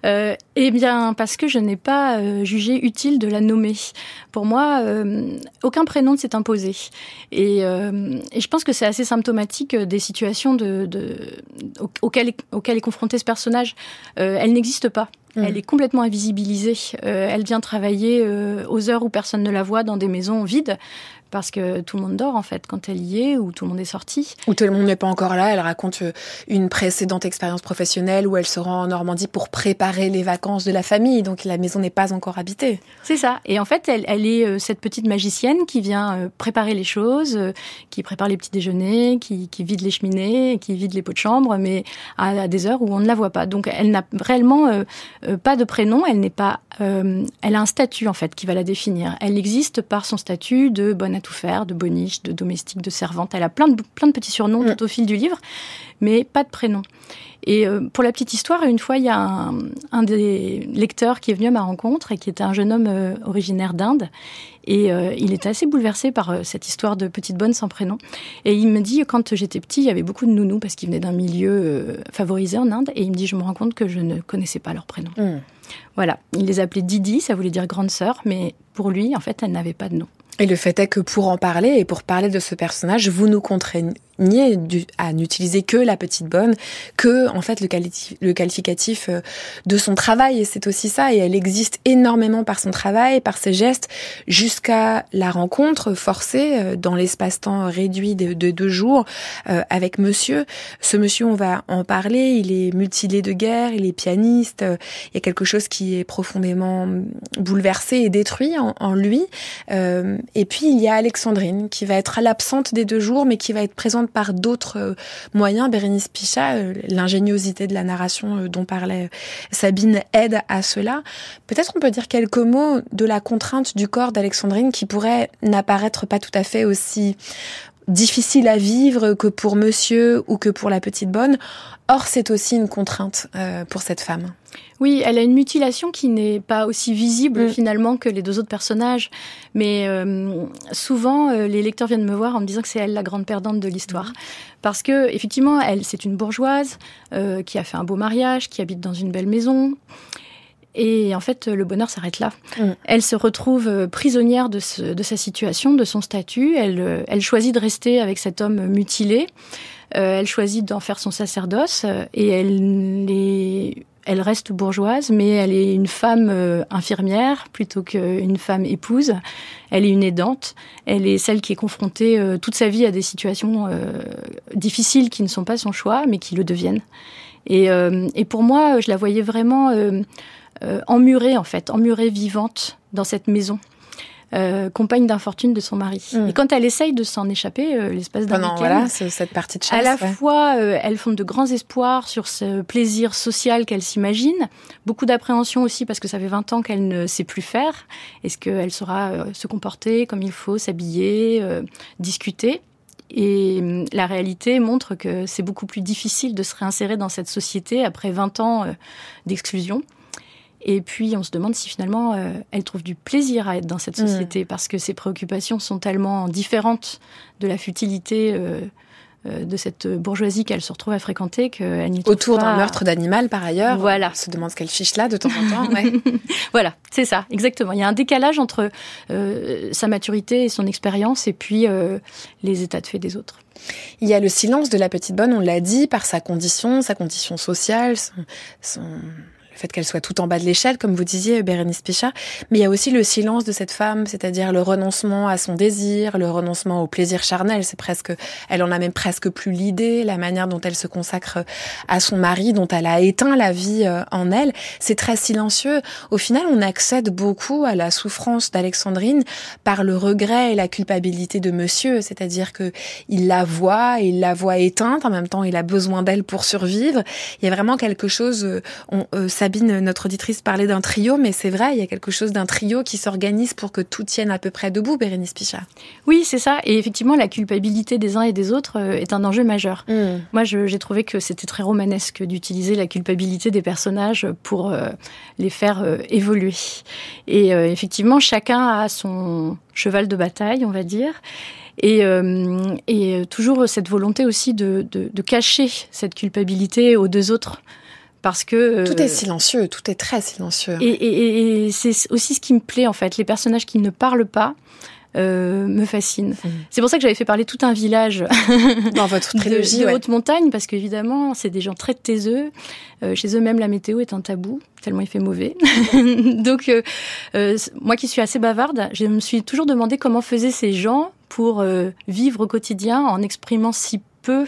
Eh bien, parce que je n'ai pas jugé utile de la nommer. Pour moi, aucun prénom ne s'est imposé. Et je pense que c'est assez symptomatique des situations auxquelles est confronté ce personnage. Elle n'existe pas. Elle est complètement invisibilisée. Elle vient travailler aux heures où personne ne la voit dans des maisons vides. Parce que tout le monde dort, en fait, quand elle y est, ou tout le monde est sorti. Ou tout le monde n'est pas encore là. Elle raconte une précédente expérience professionnelle où elle se rend en Normandie pour préparer les vacances de la famille. Donc, la maison n'est pas encore habitée. C'est ça. Et en fait, elle est cette petite magicienne qui vient préparer les choses, qui prépare les petits déjeuners, qui vide les cheminées, qui vide les pots de chambre, mais à des heures où on ne la voit pas. Donc, elle n'a réellement pas de prénom. Elle n'est pas... elle a un statut, en fait, qui va la définir. Elle existe par son statut de bonne à tout faire, de boniche, de domestique, de servante. Elle a plein de petits surnoms tout au fil du livre, mais pas de prénom. Et pour la petite histoire, une fois, il y a un des lecteurs qui est venu à ma rencontre et qui était un jeune homme originaire d'Inde. Et il était assez bouleversé par cette histoire de petite bonne sans prénom. Et il me dit, quand j'étais petit, il y avait beaucoup de nounous parce qu'il venait d'un milieu favorisé en Inde. Et il me dit, je me rends compte que je ne connaissais pas leur prénom. Voilà. Il les appelait Didi, ça voulait dire grande sœur. Mais pour lui, en fait, elle n'avait pas de nom. Et le fait est que pour en parler et pour parler de ce personnage, vous nous contraignez à n'utiliser que la petite bonne, que en fait le qualificatif de son travail. Et c'est aussi ça. Et elle existe énormément par son travail, par ses gestes, jusqu'à la rencontre forcée dans l'espace-temps réduit de 2 jours avec monsieur. Ce monsieur, on va en parler. Il est mutilé de guerre, il est pianiste. Il y a quelque chose qui est profondément bouleversé et détruit en lui. Et puis, il y a Alexandrine, qui va être à l'absente des 2 jours, mais qui va être présente par d'autres moyens. Bérénice Pichat, l'ingéniosité de la narration dont parlait Sabine aide à cela. Peut-être on peut dire quelques mots de la contrainte du corps d'Alexandrine qui pourrait n'apparaître pas tout à fait aussi difficile à vivre que pour monsieur ou que pour la petite bonne. Or, c'est aussi une contrainte pour cette femme. Oui, elle a une mutilation qui n'est pas aussi visible finalement que les 2 autres personnages. Mais souvent, les lecteurs viennent me voir en me disant que c'est elle la grande perdante de l'histoire. Parce que effectivement, elle, c'est une bourgeoise qui a fait un beau mariage, qui habite dans une belle maison. Et en fait, le bonheur s'arrête là. Elle se retrouve prisonnière de sa situation, de son statut. Elle choisit de rester avec cet homme mutilé. Elle choisit d'en faire son sacerdoce. Et elle reste bourgeoise, mais elle est une femme infirmière plutôt qu'une femme épouse. Elle est une aidante. Elle est celle qui est confrontée toute sa vie à des situations difficiles qui ne sont pas son choix, mais qui le deviennent. Et pour moi, je la voyais vraiment emmurée, en fait, emmurée vivante dans cette maison. Compagne d'infortune de son mari. Et quand elle essaye de s'en échapper, l'espace d'un week-end, voilà, c'est cette partie de chasse. À la fois, elle fonde de grands espoirs sur ce plaisir social qu'elle s'imagine. Beaucoup d'appréhension aussi parce que ça fait 20 ans qu'elle ne sait plus faire. Est-ce qu'elle saura se comporter comme il faut, s'habiller, discuter ? Et la réalité montre que c'est beaucoup plus difficile de se réinsérer dans cette société après 20 ans d'exclusion. Et puis, on se demande si finalement, elle trouve du plaisir à être dans cette société parce que ses préoccupations sont tellement différentes de la futilité de cette bourgeoisie qu'elle se retrouve à fréquenter qu'elle n'y trouve autour pas... d'un meurtre d'animal, par ailleurs. Voilà. On se demande ce qu'elle fiche là, de temps en temps. Ouais. Voilà, c'est ça, exactement. Il y a un décalage entre sa maturité et son expérience et puis les états de fait des autres. Il y a le silence de la petite bonne, on l'a dit, par sa condition sociale, le fait qu'elle soit tout en bas de l'échelle, comme vous disiez, Bérénice Pichat. Mais il y a aussi le silence de cette femme, c'est-à-dire le renoncement à son désir, le renoncement au plaisir charnel. Elle en a même presque plus l'idée, la manière dont elle se consacre à son mari, dont elle a éteint la vie en elle. C'est très silencieux. Au final, on accède beaucoup à la souffrance d'Alexandrine par le regret et la culpabilité de monsieur. C'est-à-dire que il la voit éteinte. En même temps, il a besoin d'elle pour survivre. Il y a vraiment quelque chose, Sabine, notre auditrice, parlait d'un trio, mais c'est vrai, il y a quelque chose d'un trio qui s'organise pour que tout tienne à peu près debout, Bérénice Pichat. Oui, c'est ça. Et effectivement, la culpabilité des uns et des autres est un enjeu majeur. Moi, j'ai trouvé que c'était très romanesque d'utiliser la culpabilité des personnages pour les faire évoluer. Et effectivement, chacun a son cheval de bataille, on va dire. Et toujours cette volonté aussi de cacher cette culpabilité aux deux autres. Parce que tout est silencieux, tout est très silencieux. Et c'est aussi ce qui me plaît, en fait. Les personnages qui ne parlent pas me fascinent. C'est pour ça que j'avais fait parler tout un village dans votre trilogie de haute montagne, parce qu'évidemment, c'est des gens très taiseux. Chez eux, même la météo est un tabou, tellement il fait mauvais. Donc, moi qui suis assez bavarde, je me suis toujours demandé comment faisaient ces gens pour vivre au quotidien en exprimant si peu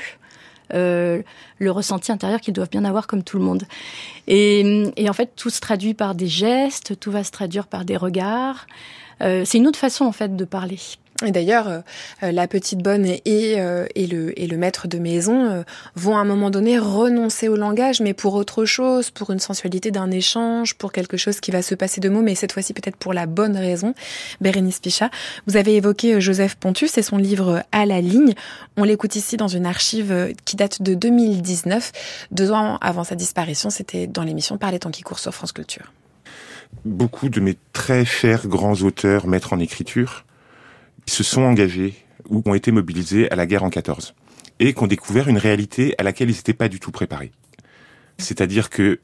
le ressenti intérieur qu'ils doivent bien avoir comme tout le monde. Et en fait, tout se traduit par des gestes, tout va se traduire par des regards. C'est une autre façon, en fait, de parler. Et d'ailleurs, la petite bonne et le maître de maison vont à un moment donné renoncer au langage, mais pour autre chose, pour une sensualité d'un échange, pour quelque chose qui va se passer de mots, mais cette fois-ci peut-être pour la bonne raison. Bérénice Pichat, vous avez évoqué Joseph Pontus et son livre « À la ligne ». On l'écoute ici dans une archive qui date de 2019. 2 ans avant sa disparition, c'était dans l'émission « Par les temps qui courent » sur France Culture. Beaucoup de mes très chers grands auteurs, maîtres en écriture, se sont engagés ou ont été mobilisés à la guerre en 14 et qui ont découvert une réalité à laquelle ils n'étaient pas du tout préparés. C'est-à-dire que,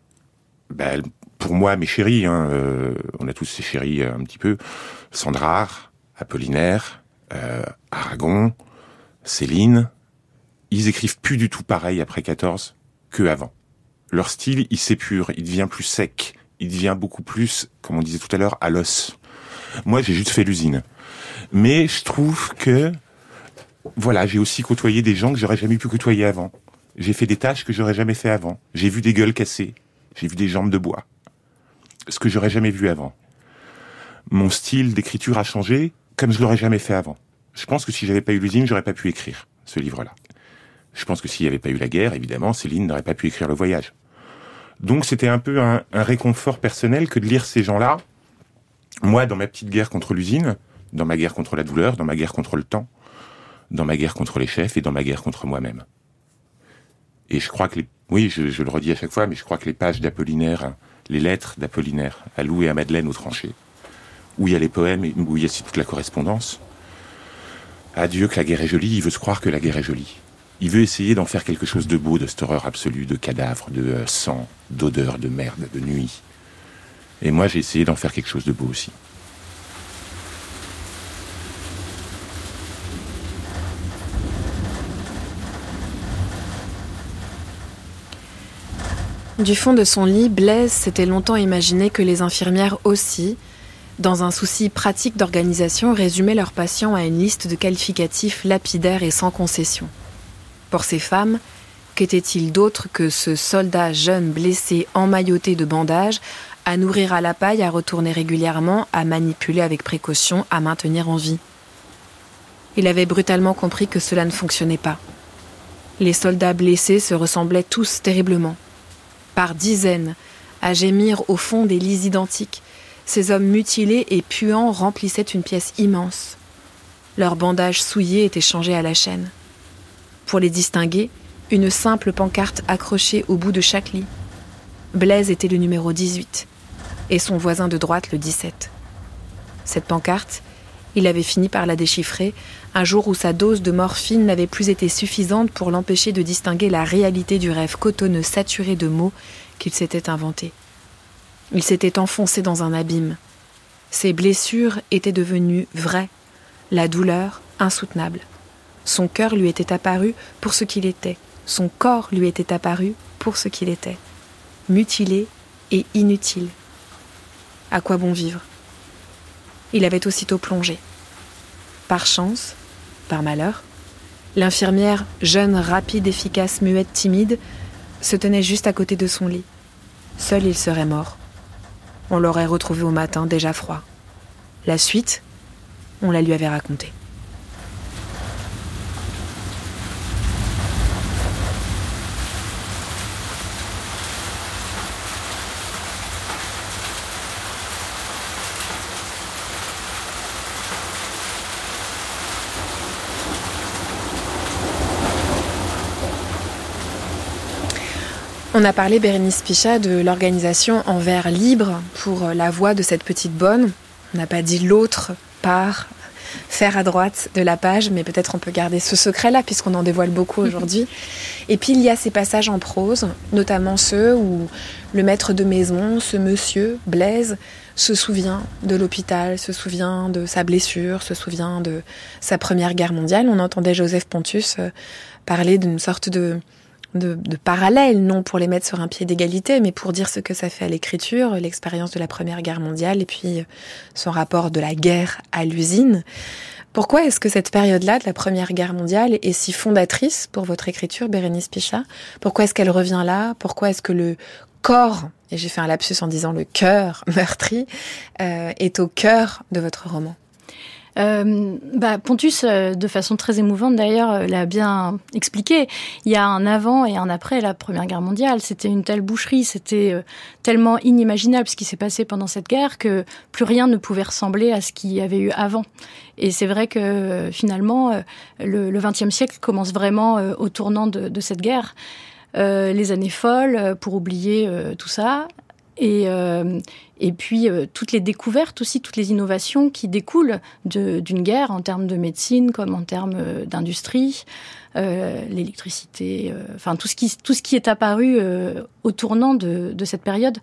pour moi, mes chéris, on a tous ces chéris un petit peu, Sandrard, Apollinaire, Aragon, Céline, ils écrivent plus du tout pareil après 14 que avant. Leur style, il s'épure, il devient plus sec, il devient beaucoup plus, comme on disait tout à l'heure, à l'os. Moi, j'ai juste fait l'usine. Mais je trouve que, voilà, j'ai aussi côtoyé des gens que j'aurais jamais pu côtoyer avant. J'ai fait des tâches que j'aurais jamais fait avant. J'ai vu des gueules cassées. J'ai vu des jambes de bois. Ce que j'aurais jamais vu avant. Mon style d'écriture a changé comme je l'aurais jamais fait avant. Je pense que si j'avais pas eu l'usine, j'aurais pas pu écrire ce livre-là. Je pense que s'il n'y avait pas eu la guerre, évidemment, Céline n'aurait pas pu écrire Le Voyage. Donc c'était un peu un réconfort personnel que de lire ces gens-là. Moi, dans ma petite guerre contre l'usine, dans ma guerre contre la douleur, dans ma guerre contre le temps, dans ma guerre contre les chefs et dans ma guerre contre moi-même. Et je crois que je le redis à chaque fois, mais je crois que les pages d'Apollinaire, les lettres d'Apollinaire à Lou et à Madeleine aux tranchées, où il y a les poèmes, où il y a toute la correspondance, adieu que la guerre est jolie, il veut se croire que la guerre est jolie. Il veut essayer d'en faire quelque chose de beau, de cette horreur absolue, de cadavres, de sang, d'odeur, de merde, de nuit. Et moi, j'ai essayé d'en faire quelque chose de beau aussi. Du fond de son lit, Blaise s'était longtemps imaginé que les infirmières aussi, dans un souci pratique d'organisation, résumaient leurs patients à une liste de qualificatifs lapidaires et sans concession. Pour ces femmes, qu'était-il d'autre que ce soldat jeune blessé emmailloté de bandages, à nourrir à la paille, à retourner régulièrement, à manipuler avec précaution, à maintenir en vie? Il avait brutalement compris que cela ne fonctionnait pas. Les soldats blessés se ressemblaient tous terriblement. Par dizaines, à gémir au fond des lits identiques, ces hommes mutilés et puants remplissaient une pièce immense. Leurs bandages souillés étaient changés à la chaîne. Pour les distinguer, une simple pancarte accrochée au bout de chaque lit. Blaise était le numéro 18 et son voisin de droite le 17. Cette pancarte, il avait fini par la déchiffrer un jour où sa dose de morphine n'avait plus été suffisante pour l'empêcher de distinguer la réalité du rêve cotonneux saturé de mots qu'il s'était inventé. Il s'était enfoncé dans un abîme. Ses blessures étaient devenues vraies, la douleur insoutenable. Son cœur lui était apparu pour ce qu'il était, son corps lui était apparu pour ce qu'il était, mutilé et inutile. À quoi bon vivre? Il avait aussitôt plongé. Par chance, par malheur, l'infirmière, jeune, rapide, efficace, muette, timide, se tenait juste à côté de son lit. Seul il serait mort. On l'aurait retrouvé au matin, déjà froid. La suite, on la lui avait racontée. On a parlé, Bérénice Pichat, de l'organisation en vers libre pour la voix de cette petite bonne. On n'a pas dit l'autre part, faire à droite de la page, mais peut-être on peut garder ce secret-là puisqu'on en dévoile beaucoup aujourd'hui. Et puis il y a ces passages en prose, notamment ceux où le maître de maison, ce monsieur, Blaise, se souvient de l'hôpital, se souvient de sa blessure, se souvient de sa Première Guerre mondiale. On entendait Joseph Pontus parler d'une sorte de parallèle, non pour les mettre sur un pied d'égalité, mais pour dire ce que ça fait à l'écriture, l'expérience de la Première Guerre mondiale et puis son rapport de la guerre à l'usine. Pourquoi est-ce que cette période-là de la Première Guerre mondiale est si fondatrice pour votre écriture, Bérénice Pichat ? Pourquoi est-ce qu'elle revient là ? Pourquoi est-ce que le corps, et j'ai fait un lapsus en disant le cœur meurtri, est au cœur de votre roman ? Pontus, de façon très émouvante d'ailleurs, l'a bien expliqué. Il y a un avant et un après la Première Guerre mondiale. C'était une telle boucherie, c'était tellement inimaginable ce qui s'est passé pendant cette guerre que plus rien ne pouvait ressembler à ce qu'il y avait eu avant. Et c'est vrai que finalement, le XXe siècle commence vraiment au tournant de cette guerre. Les années folles pour oublier tout ça. Et puis toutes les découvertes aussi, toutes les innovations qui découlent d'une guerre en termes de médecine comme en termes d'industrie, l'électricité, enfin tout ce qui est apparu au tournant de cette période.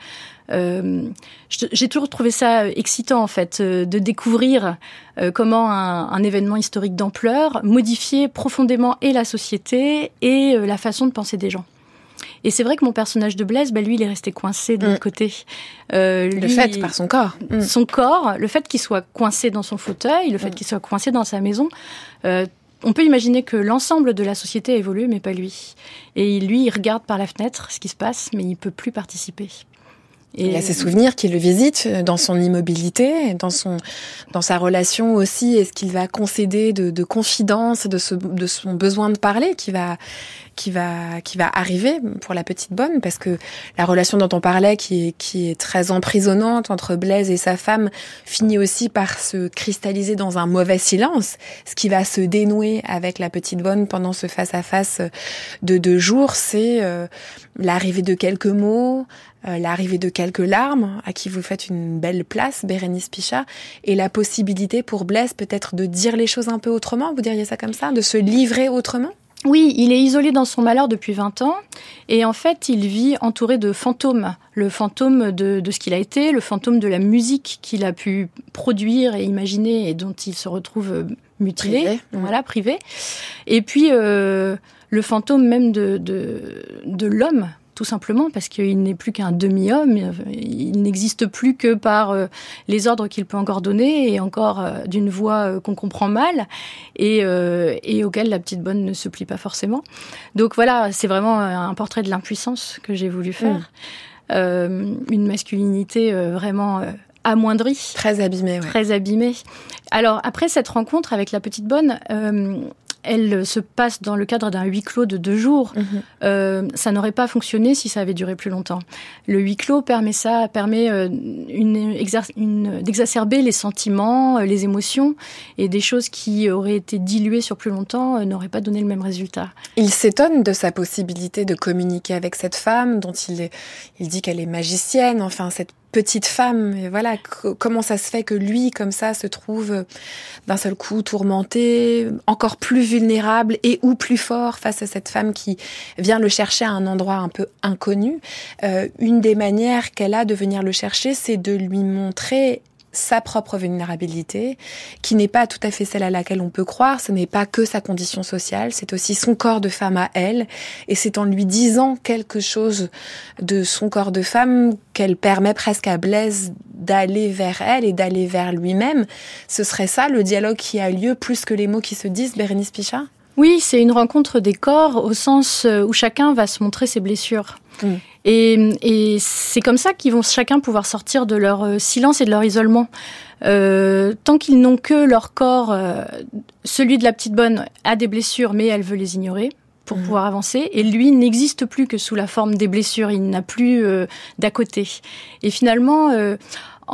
J'ai toujours trouvé ça excitant en fait de découvrir comment un événement historique d'ampleur modifiait profondément et la société et la façon de penser des gens. Et c'est vrai que mon personnage de Blaise, lui, il est resté coincé de l'autre côté. Le fait par son corps. Son corps, le fait qu'il soit coincé dans son fauteuil, le fait qu'il soit coincé dans sa maison. On peut imaginer que l'ensemble de la société a évolué, mais pas lui. Et lui, il regarde par la fenêtre ce qui se passe, mais il peut plus participer. Et il y a ses souvenirs qui le visitent dans son immobilité, dans sa relation aussi. Est-ce qu'il va concéder de confidence, de son besoin de parler qui va arriver pour la petite bonne, parce que la relation dont on parlait, qui est très emprisonnante entre Blaise et sa femme, finit aussi par se cristalliser dans un mauvais silence. Ce qui va se dénouer avec la petite bonne pendant ce face-à-face de 2 jours, c'est l'arrivée de quelques mots, l'arrivée de quelques larmes, à qui vous faites une belle place, Bérénice Pichat, et la possibilité pour Blaise peut-être de dire les choses un peu autrement, vous diriez ça comme ça, de se livrer autrement ? Oui, il est isolé dans son malheur depuis 20 ans et en fait, il vit entouré de fantômes. Le fantôme de ce qu'il a été, le fantôme de la musique qu'il a pu produire et imaginer et dont il se retrouve mutilé, privé. Et puis, le fantôme même de l'homme, tout simplement, parce qu'il n'est plus qu'un demi-homme. Il n'existe plus que par les ordres qu'il peut encore donner, et encore d'une voix qu'on comprend mal, et auquel la petite bonne ne se plie pas forcément. Donc voilà, c'est vraiment un portrait de l'impuissance que j'ai voulu faire. Une masculinité vraiment amoindrie. Très abîmée, ouais. Très abîmée. Alors, après cette rencontre avec la petite bonne... elle se passe dans le cadre d'un huis clos de 2 jours. Ça n'aurait pas fonctionné si ça avait duré plus longtemps. Le huis clos permet d'exacerber les sentiments, les émotions, et des choses qui auraient été diluées sur plus longtemps n'auraient pas donné le même résultat. Il s'étonne de sa possibilité de communiquer avec cette femme dont il dit qu'elle est magicienne, enfin cette petite femme, et voilà, comment ça se fait que lui, comme ça, se trouve d'un seul coup tourmenté, encore plus vulnérable et ou plus fort face à cette femme qui vient le chercher à un endroit un peu inconnu. Une des manières qu'elle a de venir le chercher, c'est de lui montrer sa propre vulnérabilité, qui n'est pas tout à fait celle à laquelle on peut croire. Ce n'est pas que sa condition sociale, c'est aussi son corps de femme à elle. Et c'est en lui disant quelque chose de son corps de femme qu'elle permet presque à Blaise d'aller vers elle et d'aller vers lui-même. Ce serait ça le dialogue qui a lieu, plus que les mots qui se disent, Bérénice Pichat ? Oui, c'est une rencontre des corps au sens où chacun va se montrer ses blessures. Et c'est comme ça qu'ils vont chacun pouvoir sortir de leur silence et de leur isolement. Tant qu'ils n'ont que leur corps, celui de la petite bonne a des blessures, mais elle veut les ignorer pour pouvoir avancer. Et lui n'existe plus que sous la forme des blessures, il n'a plus d'à côté. Et finalement,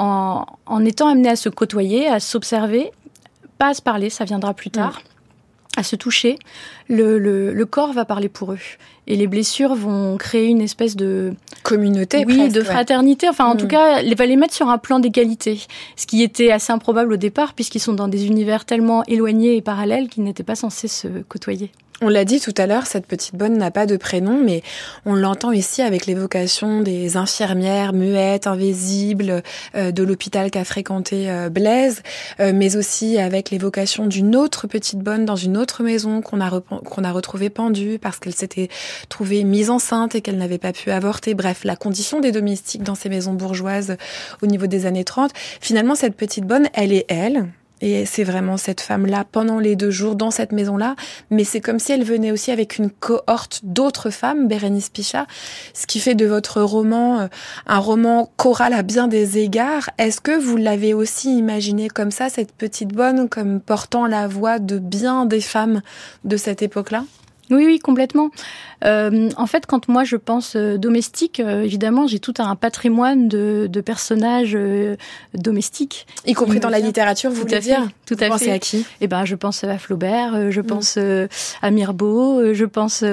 en étant amené à se côtoyer, à s'observer, pas à se parler, ça viendra plus tard, à se toucher, le corps va parler pour eux. Et les blessures vont créer une espèce de communauté, oui, presque, de fraternité. Enfin, en tout cas, va les mettre sur un plan d'égalité. Ce qui était assez improbable au départ, puisqu'ils sont dans des univers tellement éloignés et parallèles qu'ils n'étaient pas censés se côtoyer. On l'a dit tout à l'heure, cette petite bonne n'a pas de prénom, mais on l'entend ici avec l'évocation des infirmières muettes, invisibles, de l'hôpital qu'a fréquenté Blaise, mais aussi avec l'évocation d'une autre petite bonne dans une autre maison qu'on a retrouvée pendue parce qu'elle s'était trouvée mise enceinte et qu'elle n'avait pas pu avorter. Bref, la condition des domestiques dans ces maisons bourgeoises au niveau des années 30. Finalement, cette petite bonne, elle est elle. Et c'est vraiment cette femme-là, pendant les 2 jours, dans cette maison-là. Mais c'est comme si elle venait aussi avec une cohorte d'autres femmes, Bérénice Pichat, ce qui fait de votre roman un roman choral à bien des égards. Est-ce que vous l'avez aussi imaginé comme ça, cette petite bonne, comme portant la voix de bien des femmes de cette époque-là ? Oui, complètement. En fait, quand moi je pense domestique, évidemment, j'ai tout un patrimoine de personnages domestiques. Y compris dans la littérature, vous voulez dire ? Tout à fait. Vous pensez à qui ? Je pense à Flaubert, je pense à Mirbeau, je pense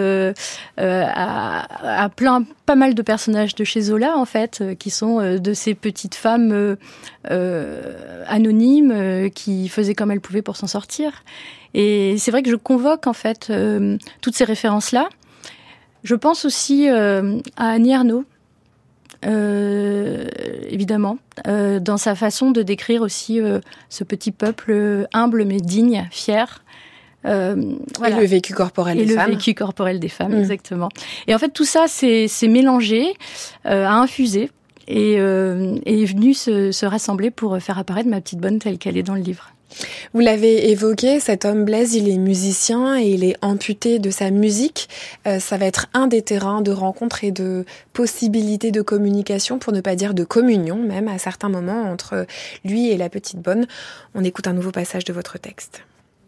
à pas mal de personnages de chez Zola, en fait, qui sont de ces petites femmes anonymes qui faisaient comme elles pouvaient pour s'en sortir. Et c'est vrai que je convoque en fait toutes ces références-là. Je pense aussi à Annie Ernaux, évidemment, dans sa façon de décrire aussi ce petit peuple humble mais digne, fier. Voilà. Et le vécu corporel des femmes. Et le vécu corporel des femmes, exactement. Et en fait, tout ça, c'est mélangé, a infusé et est venu se rassembler pour faire apparaître ma petite bonne telle qu'elle est dans le livre. Vous l'avez évoqué, cet homme Blaise, il est musicien et il est amputé de sa musique. Ça va être un des terrains de rencontre et de possibilité de communication, pour ne pas dire de communion, même à certains moments, entre lui et la petite bonne. On écoute un nouveau passage de votre texte.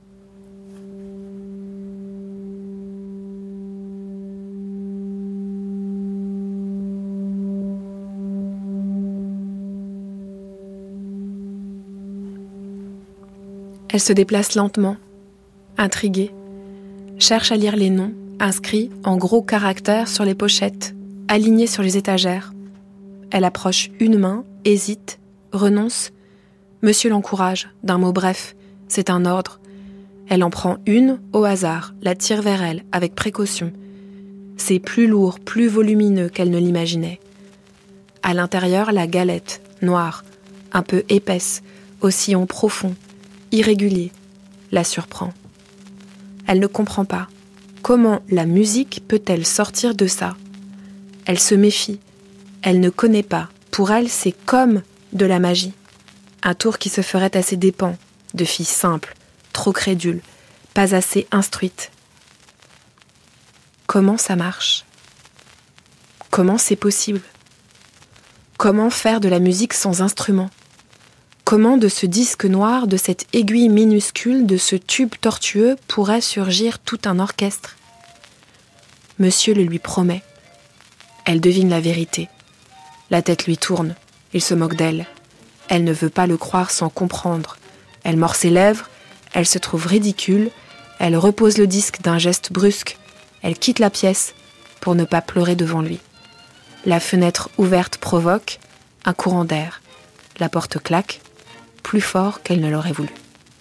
Elle se déplace lentement, intriguée, cherche à lire les noms inscrits en gros caractères sur les pochettes, alignés sur les étagères. Elle approche une main, hésite, renonce. Monsieur l'encourage, d'un mot bref, c'est un ordre. Elle en prend une au hasard, la tire vers elle avec précaution. C'est plus lourd, plus volumineux qu'elle ne l'imaginait. À l'intérieur, la galette, noire, un peu épaisse, au sillon profond, irrégulier, la surprend. Elle ne comprend pas. Comment la musique peut-elle sortir de ça ? Elle se méfie. Elle ne connaît pas. Pour elle, c'est comme de la magie. Un tour qui se ferait à ses dépens, de fille simple, trop crédule, pas assez instruite. Comment ça marche ? Comment c'est possible ? Comment faire de la musique sans instrument ? Comment de ce disque noir, de cette aiguille minuscule, de ce tube tortueux pourrait surgir tout un orchestre ? Monsieur le lui promet. Elle devine la vérité. La tête lui tourne. Il se moque d'elle. Elle ne veut pas le croire sans comprendre. Elle mord ses lèvres. Elle se trouve ridicule. Elle repose le disque d'un geste brusque. Elle quitte la pièce pour ne pas pleurer devant lui. La fenêtre ouverte provoque un courant d'air. La porte claque, plus fort qu'elle ne l'aurait voulu.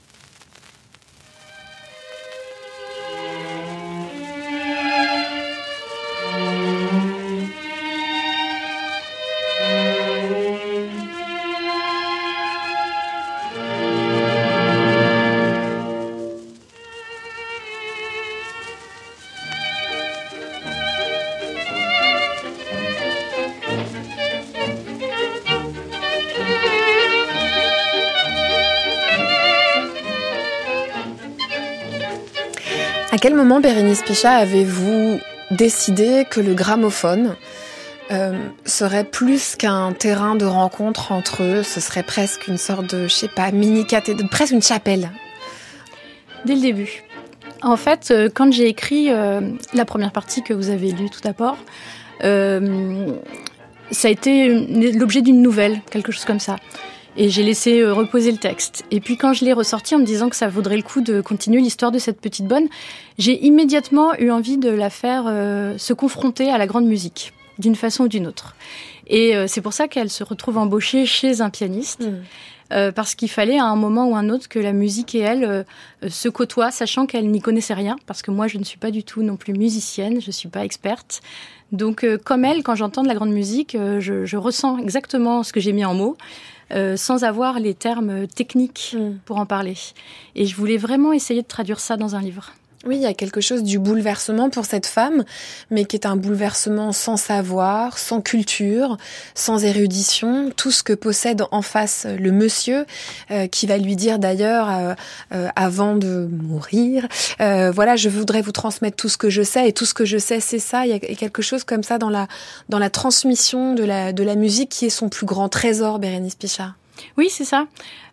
À quel moment, Bérénice Pichat, avez-vous décidé que le gramophone serait plus qu'un terrain de rencontre entre eux ? Ce serait presque une sorte de, mini-cathédrale, presque une chapelle. Dès le début. En fait, quand j'ai écrit la première partie que vous avez lue tout d'abord, ça a été l'objet d'une nouvelle, quelque chose comme ça. Et j'ai laissé reposer le texte. Et puis quand je l'ai ressorti en me disant que ça vaudrait le coup de continuer l'histoire de cette petite bonne, j'ai immédiatement eu envie de la faire se confronter à la grande musique, d'une façon ou d'une autre. Et c'est pour ça qu'elle se retrouve embauchée chez un pianiste. Parce qu'il fallait à un moment ou un autre que la musique et elle se côtoient, sachant qu'elle n'y connaissait rien, parce que moi je ne suis pas du tout non plus musicienne, je ne suis pas experte. Donc comme elle, quand j'entends de la grande musique, je ressens exactement ce que j'ai mis en mots, sans avoir les termes techniques pour en parler. Et je voulais vraiment essayer de traduire ça dans un livre. Oui, il y a quelque chose du bouleversement pour cette femme, mais qui est un bouleversement sans savoir, sans culture, sans érudition, tout ce que possède en face le monsieur, qui va lui dire d'ailleurs, avant de mourir, voilà, je voudrais vous transmettre tout ce que je sais, et tout ce que je sais, c'est ça. Il y a quelque chose comme ça dans la transmission de la musique qui est son plus grand trésor, Bérénice Pichat. Oui, c'est ça.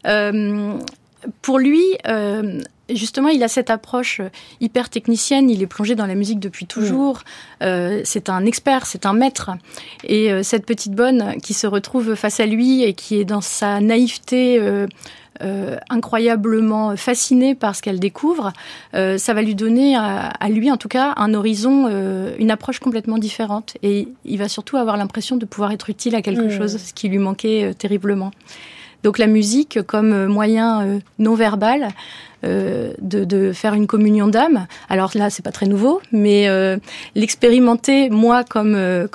Pour lui... Justement, il a cette approche hyper technicienne, il est plongé dans la musique depuis toujours, c'est un expert, c'est un maître. Et cette petite bonne qui se retrouve face à lui et qui est dans sa naïveté incroyablement fascinée par ce qu'elle découvre, ça va lui donner à lui en tout cas un horizon, une approche complètement différente. Et il va surtout avoir l'impression de pouvoir être utile à quelque chose, ce qui lui manquait terriblement. Donc la musique comme moyen non verbal de faire une communion d'âme. Alors là, c'est pas très nouveau, mais l'expérimenter moi comme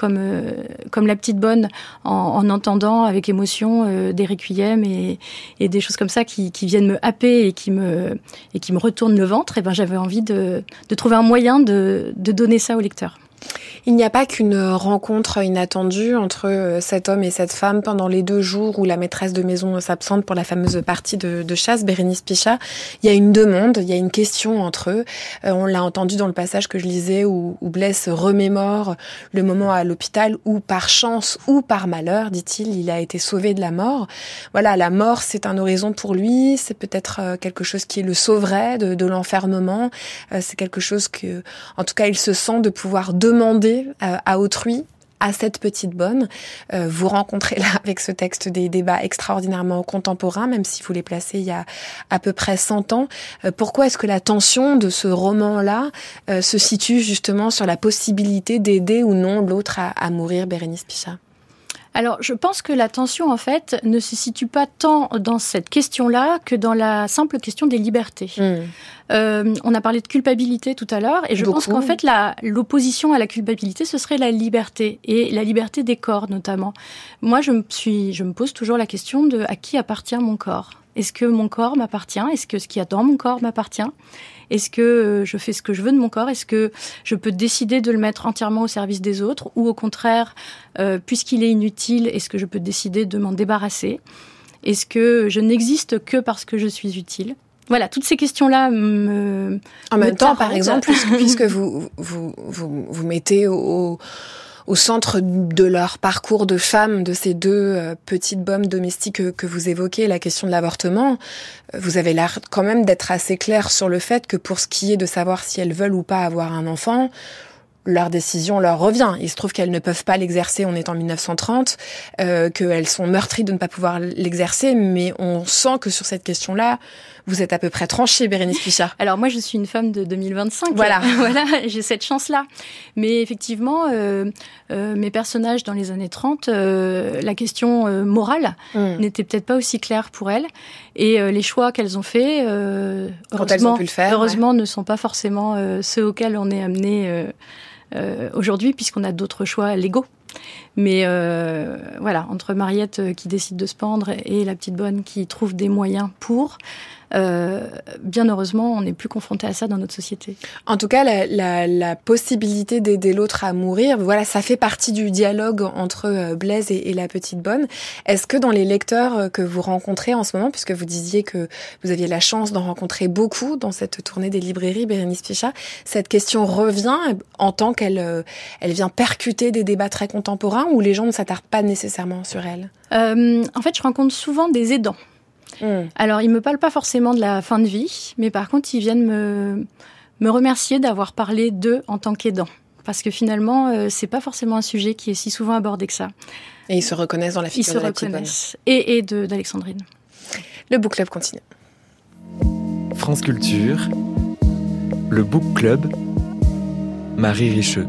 la petite bonne en entendant avec émotion des requiems et des choses comme ça qui viennent me happer et qui me retournent le ventre. Et ben j'avais envie de trouver un moyen de donner ça au lecteur. Il n'y a pas qu'une rencontre inattendue entre cet homme et cette femme pendant les 2 jours où la maîtresse de maison s'absente pour la fameuse partie de chasse, Bérénice Pichat. Il y a une demande, il y a une question entre eux. On l'a entendu dans le passage que je lisais où Blaise remémore le moment à l'hôpital où par chance ou par malheur, dit-il, il a été sauvé de la mort. Voilà, la mort, c'est un horizon pour lui, c'est peut-être quelque chose qui le sauverait de l'enfermement. C'est quelque chose que, en tout cas, il se sent de pouvoir demander à autrui, à cette petite bonne. Vous rencontrez là avec ce texte des débats extraordinairement contemporains, même si vous les placez il y a à peu près 100 ans. Pourquoi est-ce que la tension de ce roman-là se situe justement sur la possibilité d'aider ou non l'autre à mourir, Bérénice Pichat ? Alors, je pense que la tension, en fait, ne se situe pas tant dans cette question-là que dans la simple question des libertés. On a parlé de culpabilité tout à l'heure, et je pense qu'en fait, l'opposition à la culpabilité, ce serait la liberté, et la liberté des corps, notamment. Moi, je me pose toujours la question de à qui appartient mon corps. Est-ce que mon corps m'appartient ? Est-ce que ce qu'il y a dans mon corps m'appartient ? Est-ce que je fais ce que je veux de mon corps ? Est-ce que je peux décider de le mettre entièrement au service des autres ? Ou au contraire, puisqu'il est inutile, est-ce que je peux décider de m'en débarrasser ? Est-ce que je n'existe que parce que je suis utile ? Voilà, toutes ces questions-là En même temps, par exemple, puisque vous mettez au centre de leur parcours de femmes, de ces 2 petites bonnes domestiques que vous évoquez, la question de l'avortement, vous avez l'air quand même d'être assez clair sur le fait que pour ce qui est de savoir si elles veulent ou pas avoir un enfant, leur décision leur revient. Il se trouve qu'elles ne peuvent pas l'exercer, on est en 1930, qu'elles sont meurtries de ne pas pouvoir l'exercer, mais on sent que sur cette question-là, vous êtes à peu près tranchée, Bérénice Pichat. Alors moi, je suis une femme de 2025. Voilà, j'ai cette chance-là. Mais effectivement, mes personnages dans les années 30, la question morale n'était peut-être pas aussi claire pour elles. Et les choix qu'elles ont faits, quand elles ont pu le faire, heureusement, ne sont pas forcément ceux auxquels on est amené aujourd'hui, puisqu'on a d'autres choix légaux. Mais voilà, entre Mariette qui décide de se pendre et la petite bonne qui trouve des moyens pour... bien heureusement, on n'est plus confronté à ça dans notre société. En tout cas, la possibilité d'aider l'autre à mourir, voilà, ça fait partie du dialogue entre Blaise et la petite bonne. Est-ce que dans les lecteurs que vous rencontrez en ce moment, puisque vous disiez que vous aviez la chance d'en rencontrer beaucoup dans cette tournée des librairies, Bérénice Pichat, cette question revient en tant qu'elle vient percuter des débats très contemporains où les gens ne s'attardent pas nécessairement sur elle? En fait, je rencontre souvent des aidants. Alors, ils me parlent pas forcément de la fin de vie, mais par contre, ils viennent me remercier d'avoir parlé d'eux en tant qu'aidants. Parce que finalement, c'est pas forcément un sujet qui est si souvent abordé que ça. Et ils se reconnaissent dans la figure de la petite bonne. Et d'Alexandrine. Le Book Club continue. France Culture, le Book Club, Marie Richeux.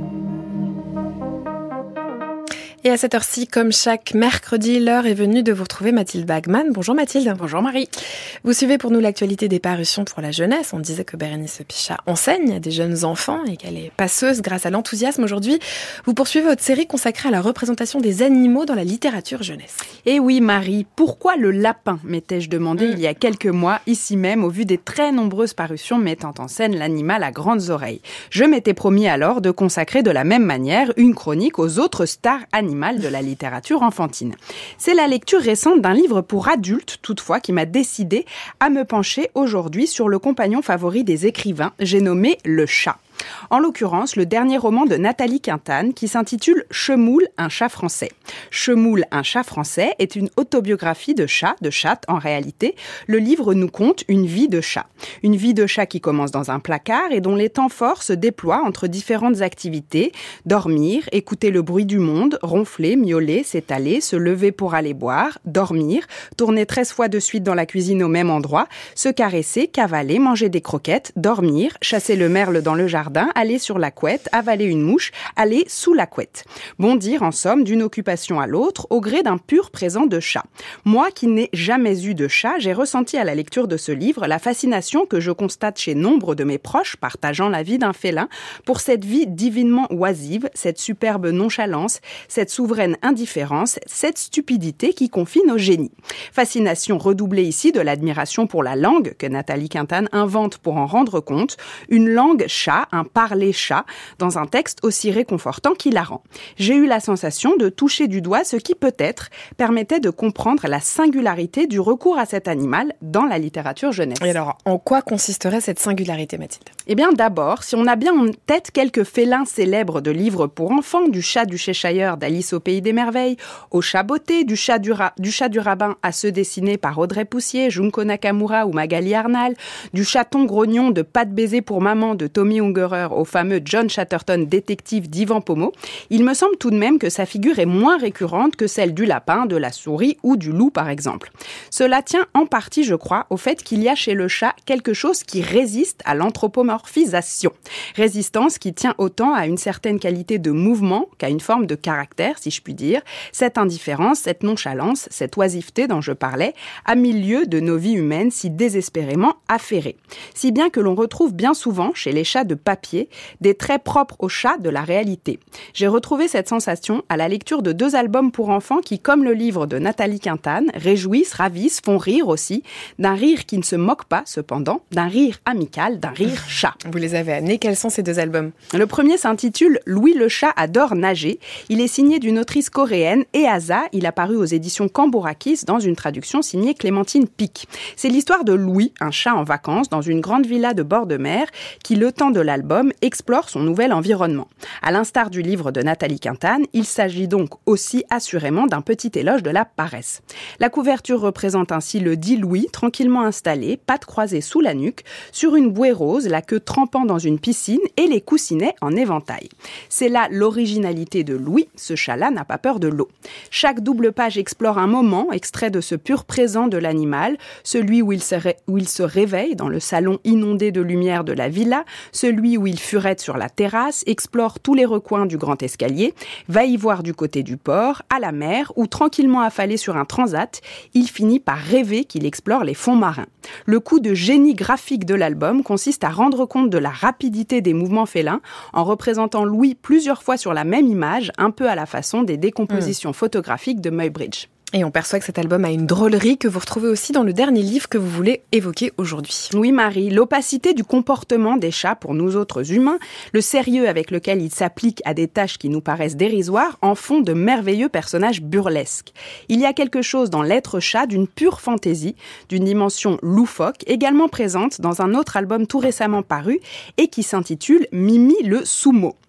Et à cette heure-ci, comme chaque mercredi, l'heure est venue de vous retrouver Mathilde Bagman. Bonjour Mathilde. Bonjour Marie. Vous suivez pour nous l'actualité des parutions pour la jeunesse. On disait que Bérénice Pichat enseigne à des jeunes enfants et qu'elle est passeuse grâce à l'enthousiasme. Aujourd'hui, vous poursuivez votre série consacrée à la représentation des animaux dans la littérature jeunesse. Et oui Marie, pourquoi le lapin, m'étais-je demandé il y a quelques mois, ici même, au vu des très nombreuses parutions mettant en scène l'animal à grandes oreilles. Je m'étais promis alors de consacrer de la même manière une chronique aux autres stars animales de la littérature enfantine. C'est la lecture récente d'un livre pour adultes, toutefois, qui m'a décidé à me pencher aujourd'hui sur le compagnon favori des écrivains, j'ai nommé Le Chat. En l'occurrence, le dernier roman de Nathalie Quintane qui s'intitule Chemoule, un chat français. Chemoule, un chat français est une autobiographie de chatte en réalité. Le livre nous conte une vie de chat. Une vie de chat qui commence dans un placard et dont les temps forts se déploient entre différentes activités. Dormir, écouter le bruit du monde, ronfler, miauler, s'étaler, se lever pour aller boire, dormir, tourner 13 fois de suite dans la cuisine au même endroit, se caresser, cavaler, manger des croquettes, dormir, chasser le merle dans le jardin, aller sur la couette, avaler une mouche, aller sous la couette. Bondir, en somme, d'une occupation à l'autre, au gré d'un pur présent de chat. Moi, qui n'ai jamais eu de chat, j'ai ressenti à la lecture de ce livre la fascination que je constate chez nombre de mes proches, partageant la vie d'un félin, pour cette vie divinement oisive, cette superbe nonchalance, cette souveraine indifférence, cette stupidité qui confine au génie. Fascination redoublée ici de l'admiration pour la langue que Nathalie Quintane invente pour en rendre compte, une langue chat, un parler chat, dans un texte aussi réconfortant qu'hilarant. J'ai eu la sensation de toucher du doigt ce qui peut-être permettait de comprendre la singularité du recours à cet animal dans la littérature jeunesse. Et alors, en quoi consisterait cette singularité, Mathilde ? Eh bien, d'abord, si on a bien en tête quelques félins célèbres de livres pour enfants, du chat du Cheshire d'Alice au Pays des Merveilles, au chat botté, du chat du rabbin à ceux dessinés par Audrey Poussier, Junko Nakamura ou Magali Arnal, du chaton grognon de Pas de baiser pour maman de Tommy Ungerer au fameux John Chatterton détective d'Yvan Pomo, il me semble tout de même que sa figure est moins récurrente que celle du lapin, de la souris ou du loup par exemple. Cela tient en partie, je crois, au fait qu'il y a chez le chat quelque chose qui résiste à l'anthropomorphisation. Résistance qui tient autant à une certaine qualité de mouvement qu'à une forme de caractère, si je puis dire. Cette indifférence, cette nonchalance, cette oisiveté dont je parlais, à milieu de nos vies humaines si désespérément affairées. Si bien que l'on retrouve bien souvent chez les chats de papier des traits propres aux chats de la réalité. J'ai retrouvé cette sensation à la lecture de 2 albums pour enfants qui, comme le livre de Nathalie Quintane, réjouissent, ravissent, font rire aussi, d'un rire qui ne se moque pas cependant, d'un rire amical, d'un rire chat. Vous les avez amenés, quels sont ces 2 albums ? Le premier s'intitule « Louis le chat adore nager ». Il est signé d'une autrice coréenne, Easa. Il a paru aux éditions Cambourakis dans une traduction signée Clémentine Pic. C'est l'histoire de Louis, un chat en vacances dans une grande villa de bord de mer qui, le temps de l'album, explore son nouvel environnement. À l'instar du livre de Nathalie Quintane, il s'agit donc aussi assurément d'un petit éloge de la paresse. La couverture représente ainsi le dit Louis, tranquillement installé, pattes croisées sous la nuque, sur une bouée rose, la queue trempant dans une piscine et les coussinets en éventail. C'est là l'originalité de Louis, ce chat-là n'a pas peur de l'eau. Chaque double page explore un moment, extrait de ce pur présent de l'animal, celui où il se réveille dans le salon inondé de lumière de la villa, celui où il furette sur la terrasse, explore tous les recoins du grand escalier, va y voir du côté du port, à la mer, ou tranquillement affalé sur un transat, il finit par rêver qu'il explore les fonds marins. Le coup de génie graphique de l'album consiste à rendre compte de la rapidité des mouvements félins en représentant Louis plusieurs fois sur la même image, un peu à la façon des décompositions photographiques de Muybridge. Et on perçoit que cet album a une drôlerie que vous retrouvez aussi dans le dernier livre que vous voulez évoquer aujourd'hui. Oui Marie, l'opacité du comportement des chats pour nous autres humains, le sérieux avec lequel ils s'appliquent à des tâches qui nous paraissent dérisoires en font de merveilleux personnages burlesques. Il y a quelque chose dans l'être chat d'une pure fantaisie, d'une dimension loufoque, également présente dans un autre album tout récemment paru et qui s'intitule Mimi le Sumo.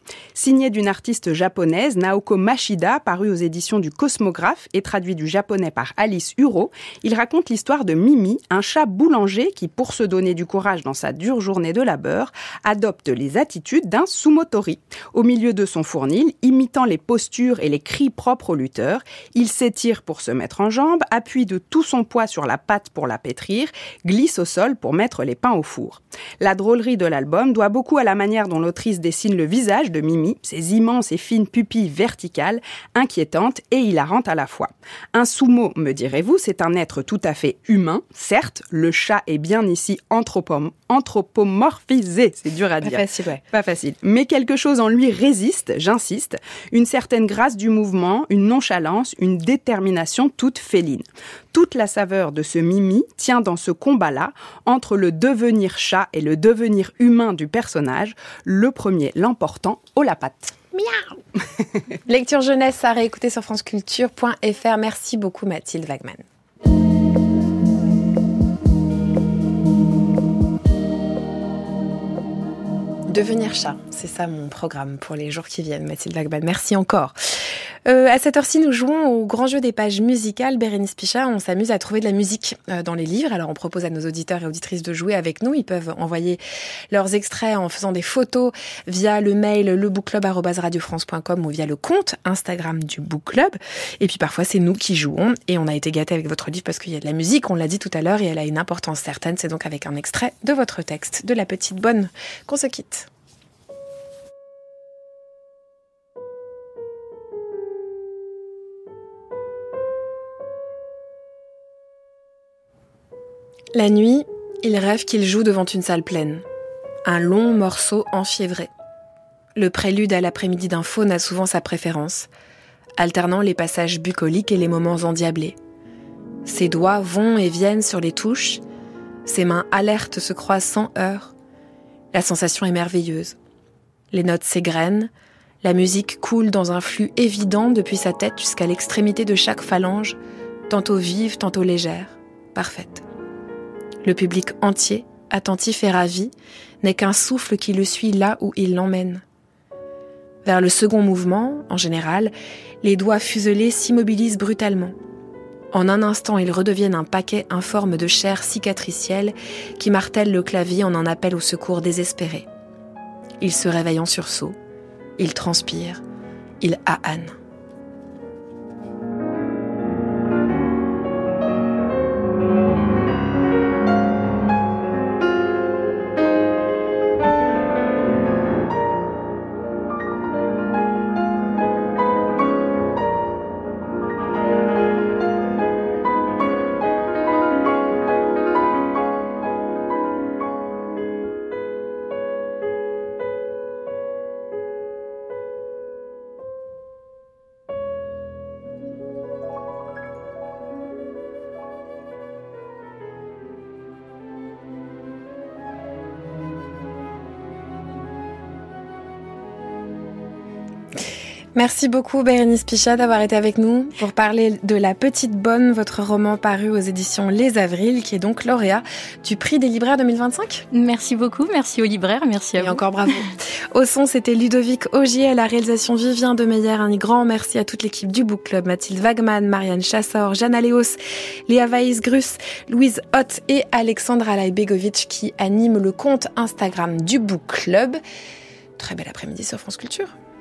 Signé d'une artiste japonaise, Naoko Mashida, paru aux éditions du Cosmographe et traduit du japonais par Alice Huro, il raconte l'histoire de Mimi, un chat boulanger qui, pour se donner du courage dans sa dure journée de labeur, adopte les attitudes d'un sumotori. Au milieu de son fournil, imitant les postures et les cris propres aux lutteurs, il s'étire pour se mettre en jambe, appuie de tout son poids sur la pâte pour la pétrir, glisse au sol pour mettre les pains au four. La drôlerie de l'album doit beaucoup à la manière dont l'autrice dessine le visage de Mimi, ses immenses et fines pupilles verticales, inquiétantes et hilarantes à la fois. Un sumo, me direz-vous, c'est un être tout à fait humain. Certes, le chat est bien ici anthropomorphisé, c'est dur à dire. Pas facile, ouais. Pas facile. Mais quelque chose en lui résiste, j'insiste, une certaine grâce du mouvement, une nonchalance, une détermination toute féline. Toute la saveur de ce Mimi tient dans ce combat-là entre le devenir chat et le devenir humain du personnage, le premier l'emportant haut la patte. Miaou. Lecture jeunesse à réécouter sur franceculture.fr. Merci beaucoup Mathilde Wagman. Devenir chat, c'est ça mon programme pour les jours qui viennent, Mathilde Wagman. Merci encore. À cette heure-ci, nous jouons au grand jeu des pages musicales. Bérénice Pichat, on s'amuse à trouver de la musique dans les livres. Alors, on propose à nos auditeurs et auditrices de jouer avec nous. Ils peuvent envoyer leurs extraits en faisant des photos via le mail lebookclub@radiofrance.com ou via le compte Instagram du Book Club. Et puis, parfois, c'est nous qui jouons. Et on a été gâtés avec votre livre parce qu'il y a de la musique, on l'a dit tout à l'heure, et elle a une importance certaine. C'est donc avec un extrait de votre texte, de La Petite Bonne, qu'on se quitte. La nuit, il rêve qu'il joue devant une salle pleine. Un long morceau enfiévré. Le prélude à l'après-midi d'un faune a souvent sa préférence, alternant les passages bucoliques et les moments endiablés. Ses doigts vont et viennent sur les touches, ses mains alertes se croisent sans heurts. La sensation est merveilleuse. Les notes s'égrènent, la musique coule dans un flux évident depuis sa tête jusqu'à l'extrémité de chaque phalange, tantôt vive, tantôt légère, parfaite. Le public entier, attentif et ravi, n'est qu'un souffle qui le suit là où il l'emmène. Vers le second mouvement, en général, les doigts fuselés s'immobilisent brutalement. En un instant, ils redeviennent un paquet informe de chair cicatricielle qui martèle le clavier en un appel au secours désespéré. Il se réveille en sursaut, il transpire, il ahane. Merci beaucoup Bérénice Pichat d'avoir été avec nous pour parler de La Petite Bonne, votre roman paru aux éditions Les Avrils, qui est donc lauréat du prix des libraires 2025. Merci beaucoup, merci aux libraires, merci à vous. Et encore bravo. Au son, c'était Ludovic Augier, à la réalisation Vivien Demeyer. Un grand merci à toute l'équipe du Book Club, Mathilde Wagman, Marianne Chassor, Jeanne Aléos, Léa Weiss-Grus, Louise Hott et Alexandra Lajbegovic qui animent le compte Instagram du Book Club. Très bel après-midi sur France Culture.